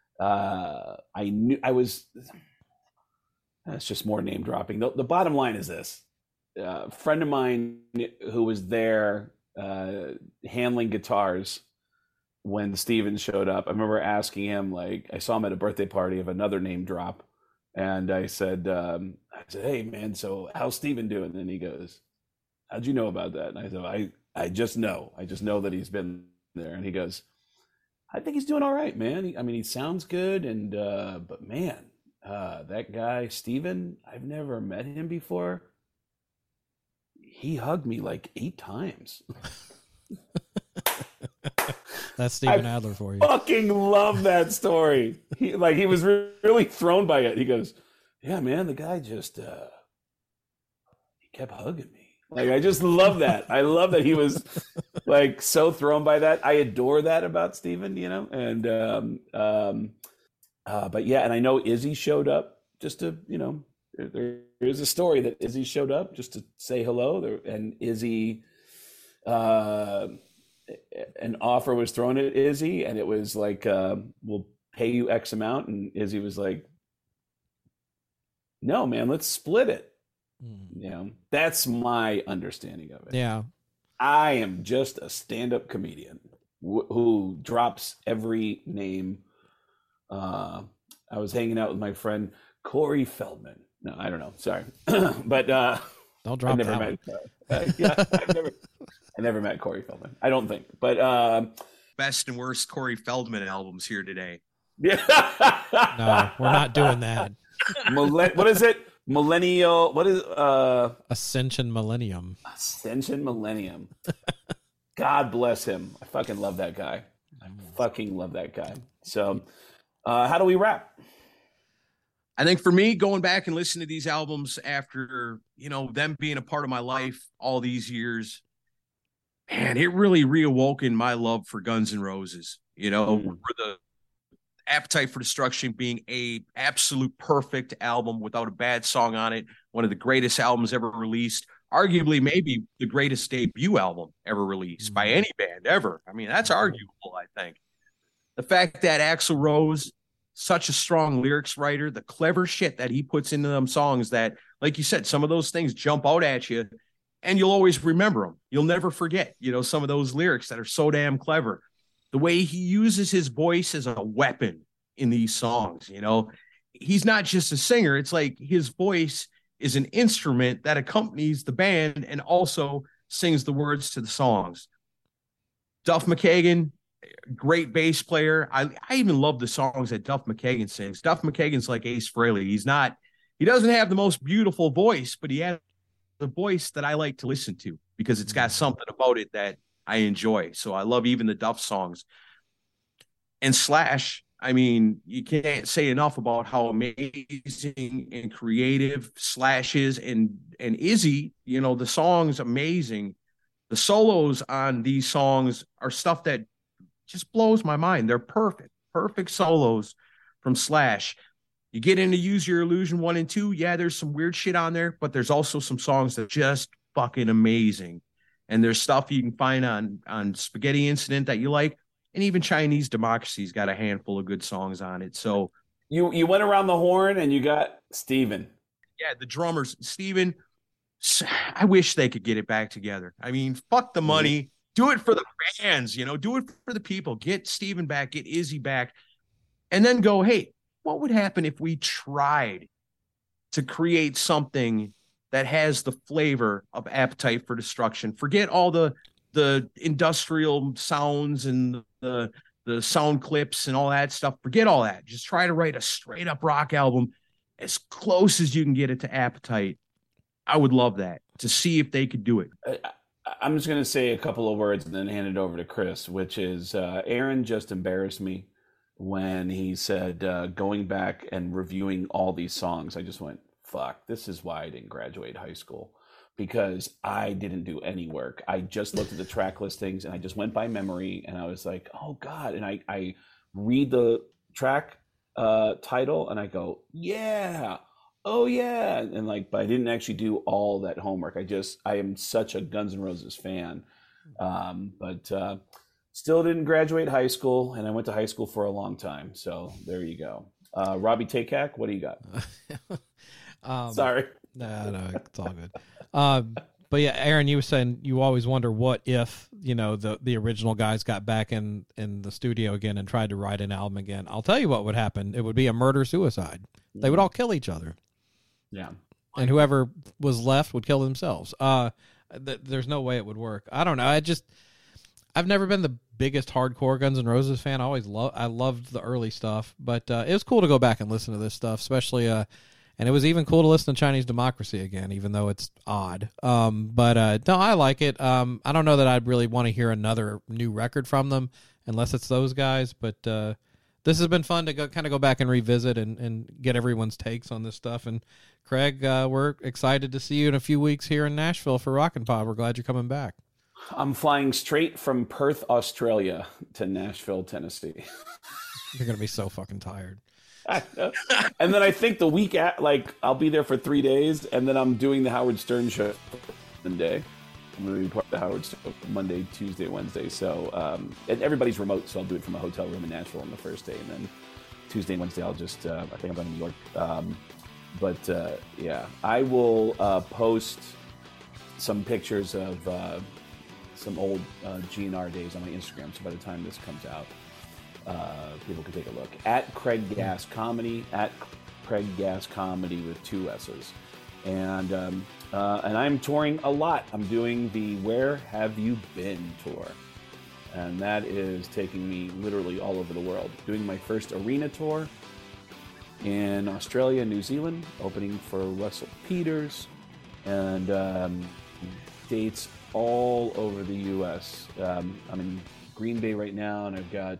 That's just more name dropping. The bottom line is this. A friend of mine who was there handling guitars when Steven showed up, I remember asking him, like, I saw him at a birthday party of another name drop. And I said, hey, man, so how's Steven doing? And he goes, how'd you know about that? And I said, I just know. I just know that he's been there. And he goes, I think he's doing all right, man. He sounds good. And but, man, that guy, Steven, I've never met him before. He hugged me like 8 times. That's Steven Adler for you. Fucking love that story. He was really thrown by it. He goes, yeah, man, the guy just he kept hugging me. Like, I just love that. I love that he was like so thrown by that. I adore that about Steven, and but yeah, and I know Izzy showed up just to, there's a story that Izzy showed up just to say hello, and Izzy an offer was thrown at Izzy, and it was like, we'll pay you X amount. And Izzy was like, no, man, let's split it. That's my understanding of it. Yeah. I am just a stand-up comedian who drops every name. I was hanging out with my friend Corey Feldman. No, I don't know. Sorry. But don't drop that one. I never met Corey Feldman. I don't think. But best and worst Corey Feldman albums here today. Yeah. No, we're not doing that. What is it? Millennial. What is Ascension Millennium? Ascension Millennium. God bless him. I fucking love that guy. I fucking love that guy. So, how do we wrap? I think for me, going back and listening to these albums after, them being a part of my life all these years, man, it really reawoken my love for Guns N' Roses. For the Appetite for Destruction being a absolute perfect album without a bad song on it, one of the greatest albums ever released, arguably maybe the greatest debut album ever released by any band ever. I mean, that's arguable, I think. The fact that Axl Rose, such a strong lyrics writer, the clever shit that he puts into them songs that, like you said, some of those things jump out at you and you'll always remember them. You'll never forget, some of those lyrics that are so damn clever. The way he uses his voice as a weapon in these songs, he's not just a singer. It's like his voice is an instrument that accompanies the band and also sings the words to the songs. Duff McKagan, great bass player. I even love the songs that Duff McKagan sings. Duff McKagan's like Ace Frehley. He doesn't have the most beautiful voice, but he has the voice that I like to listen to because it's got something about it that I enjoy. So I love even the Duff songs. And Slash, you can't say enough about how amazing and creative Slash is. And Izzy, the song's amazing. The solos on these songs are stuff that just blows my mind. They're perfect solos from Slash. You get into Use Your Illusion 1 and 2. Yeah, there's some weird shit on there, but there's also some songs that are just fucking amazing. And there's stuff you can find on Spaghetti Incident that you like. And even Chinese Democracy's got a handful of good songs on it. So you went around the horn and you got Steven. Yeah, the drummers. Steven, I wish they could get it back together. Fuck the money. Do it for the fans, do it for the people. Get Steven back, get Izzy back. And then go, hey, what would happen if we tried to create something that has the flavor of Appetite for Destruction? Forget all the industrial sounds and the sound clips and all that stuff. Forget all that. Just try to write a straight up rock album as close as you can get it to Appetite. I would love that, to see if they could do it. I'm just going to say a couple of words and then hand it over to Chris, which is Aaron just embarrassed me when he said going back and reviewing all these songs. I just went, fuck, this is why I didn't graduate high school, because I didn't do any work. I just looked at the track listings and I just went by memory and I was like, oh God. And I read the track title and I go, yeah. Oh yeah. And but I didn't actually do all that homework. I am such a Guns N' Roses fan. But still didn't graduate high school, and I went to high school for a long time. So there you go. Robbie Takak, what do you got? Sorry. No, it's all good. But yeah, Aaron, you were saying you always wonder what if, the original guys got back in the studio again and tried to write an album again. I'll tell you what would happen. It would be a murder-suicide. They would all kill each other. Yeah. And whoever was left would kill themselves. There's no way it would work. I don't know. I've never been the biggest hardcore Guns N' Roses fan. I loved the early stuff, but it was cool to go back and listen to this stuff, especially, and it was even cool to listen to Chinese Democracy again, even though it's odd. But no, I like it. I don't know that I'd really want to hear another new record from them unless it's those guys, but this has been fun to go back and revisit and get everyone's takes on this stuff. And Craig, we're excited to see you in a few weeks here in Nashville for Rockin' Pod. We're glad you're coming back. I'm flying straight from Perth, Australia to Nashville, Tennessee. You're going to be so fucking tired. I know. And then I think the week I'll be there for 3 days, and then I'm doing the Howard Stern show Monday. I'm going to be part of the Howard Stern Monday, Tuesday, Wednesday. So and everybody's remote, so I'll do it from a hotel room in Nashville on the first day, and then Tuesday and Wednesday I'll just I think I'm going to New York. Yeah, I will post some pictures of some old GNR days on my Instagram. So by the time this comes out, people can take a look at Craig Gass Comedy, at Craig Gass Comedy with 2 S's. And I'm touring a lot. I'm doing the Where Have You Been tour. And that is taking me literally all over the world. Doing my first arena tour in Australia and New Zealand, opening for Russell Peters, and dates all over the U.S. I'm in Green Bay right now, and I've got,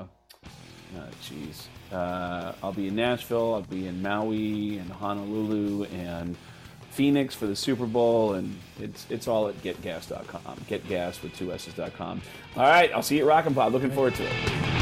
I'll be in Nashville, I'll be in Maui and Honolulu and Phoenix for the Super Bowl, and it's all at getgas.com. Getgas with 2 S's.com. All right, I'll see you at Rockin' Pod. Looking forward to it.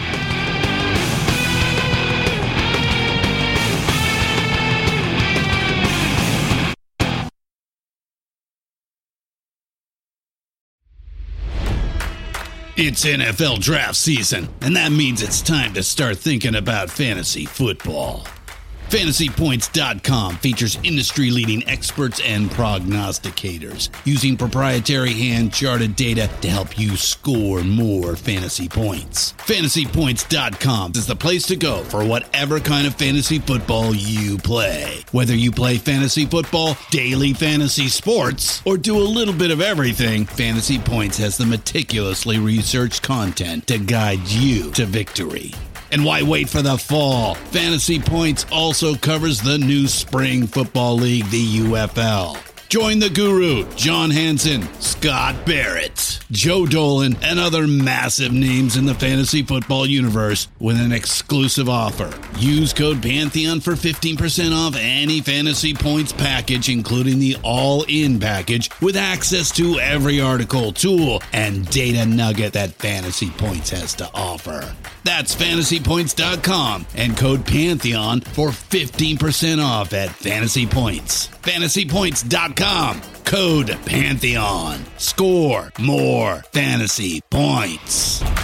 It's NFL draft season, and that means it's time to start thinking about fantasy football. FantasyPoints.com features industry-leading experts and prognosticators using proprietary hand-charted data to help you score more fantasy points. FantasyPoints.com is the place to go for whatever kind of fantasy football you play. Whether you play fantasy football, daily fantasy sports, or do a little bit of everything, Fantasy Points has the meticulously researched content to guide you to victory. And why wait for the fall? Fantasy Points also covers the new spring football league, the UFL. Join the guru, John Hansen, Scott Barrett, Joe Dolan, and other massive names in the fantasy football universe with an exclusive offer. Use code Pantheon for 15% off any Fantasy Points package, including the all-in package, with access to every article, tool, and data nugget that Fantasy Points has to offer. That's FantasyPoints.com and code Pantheon for 15% off at Fantasy Points. FantasyPoints.com, code Pantheon. Score more fantasy points.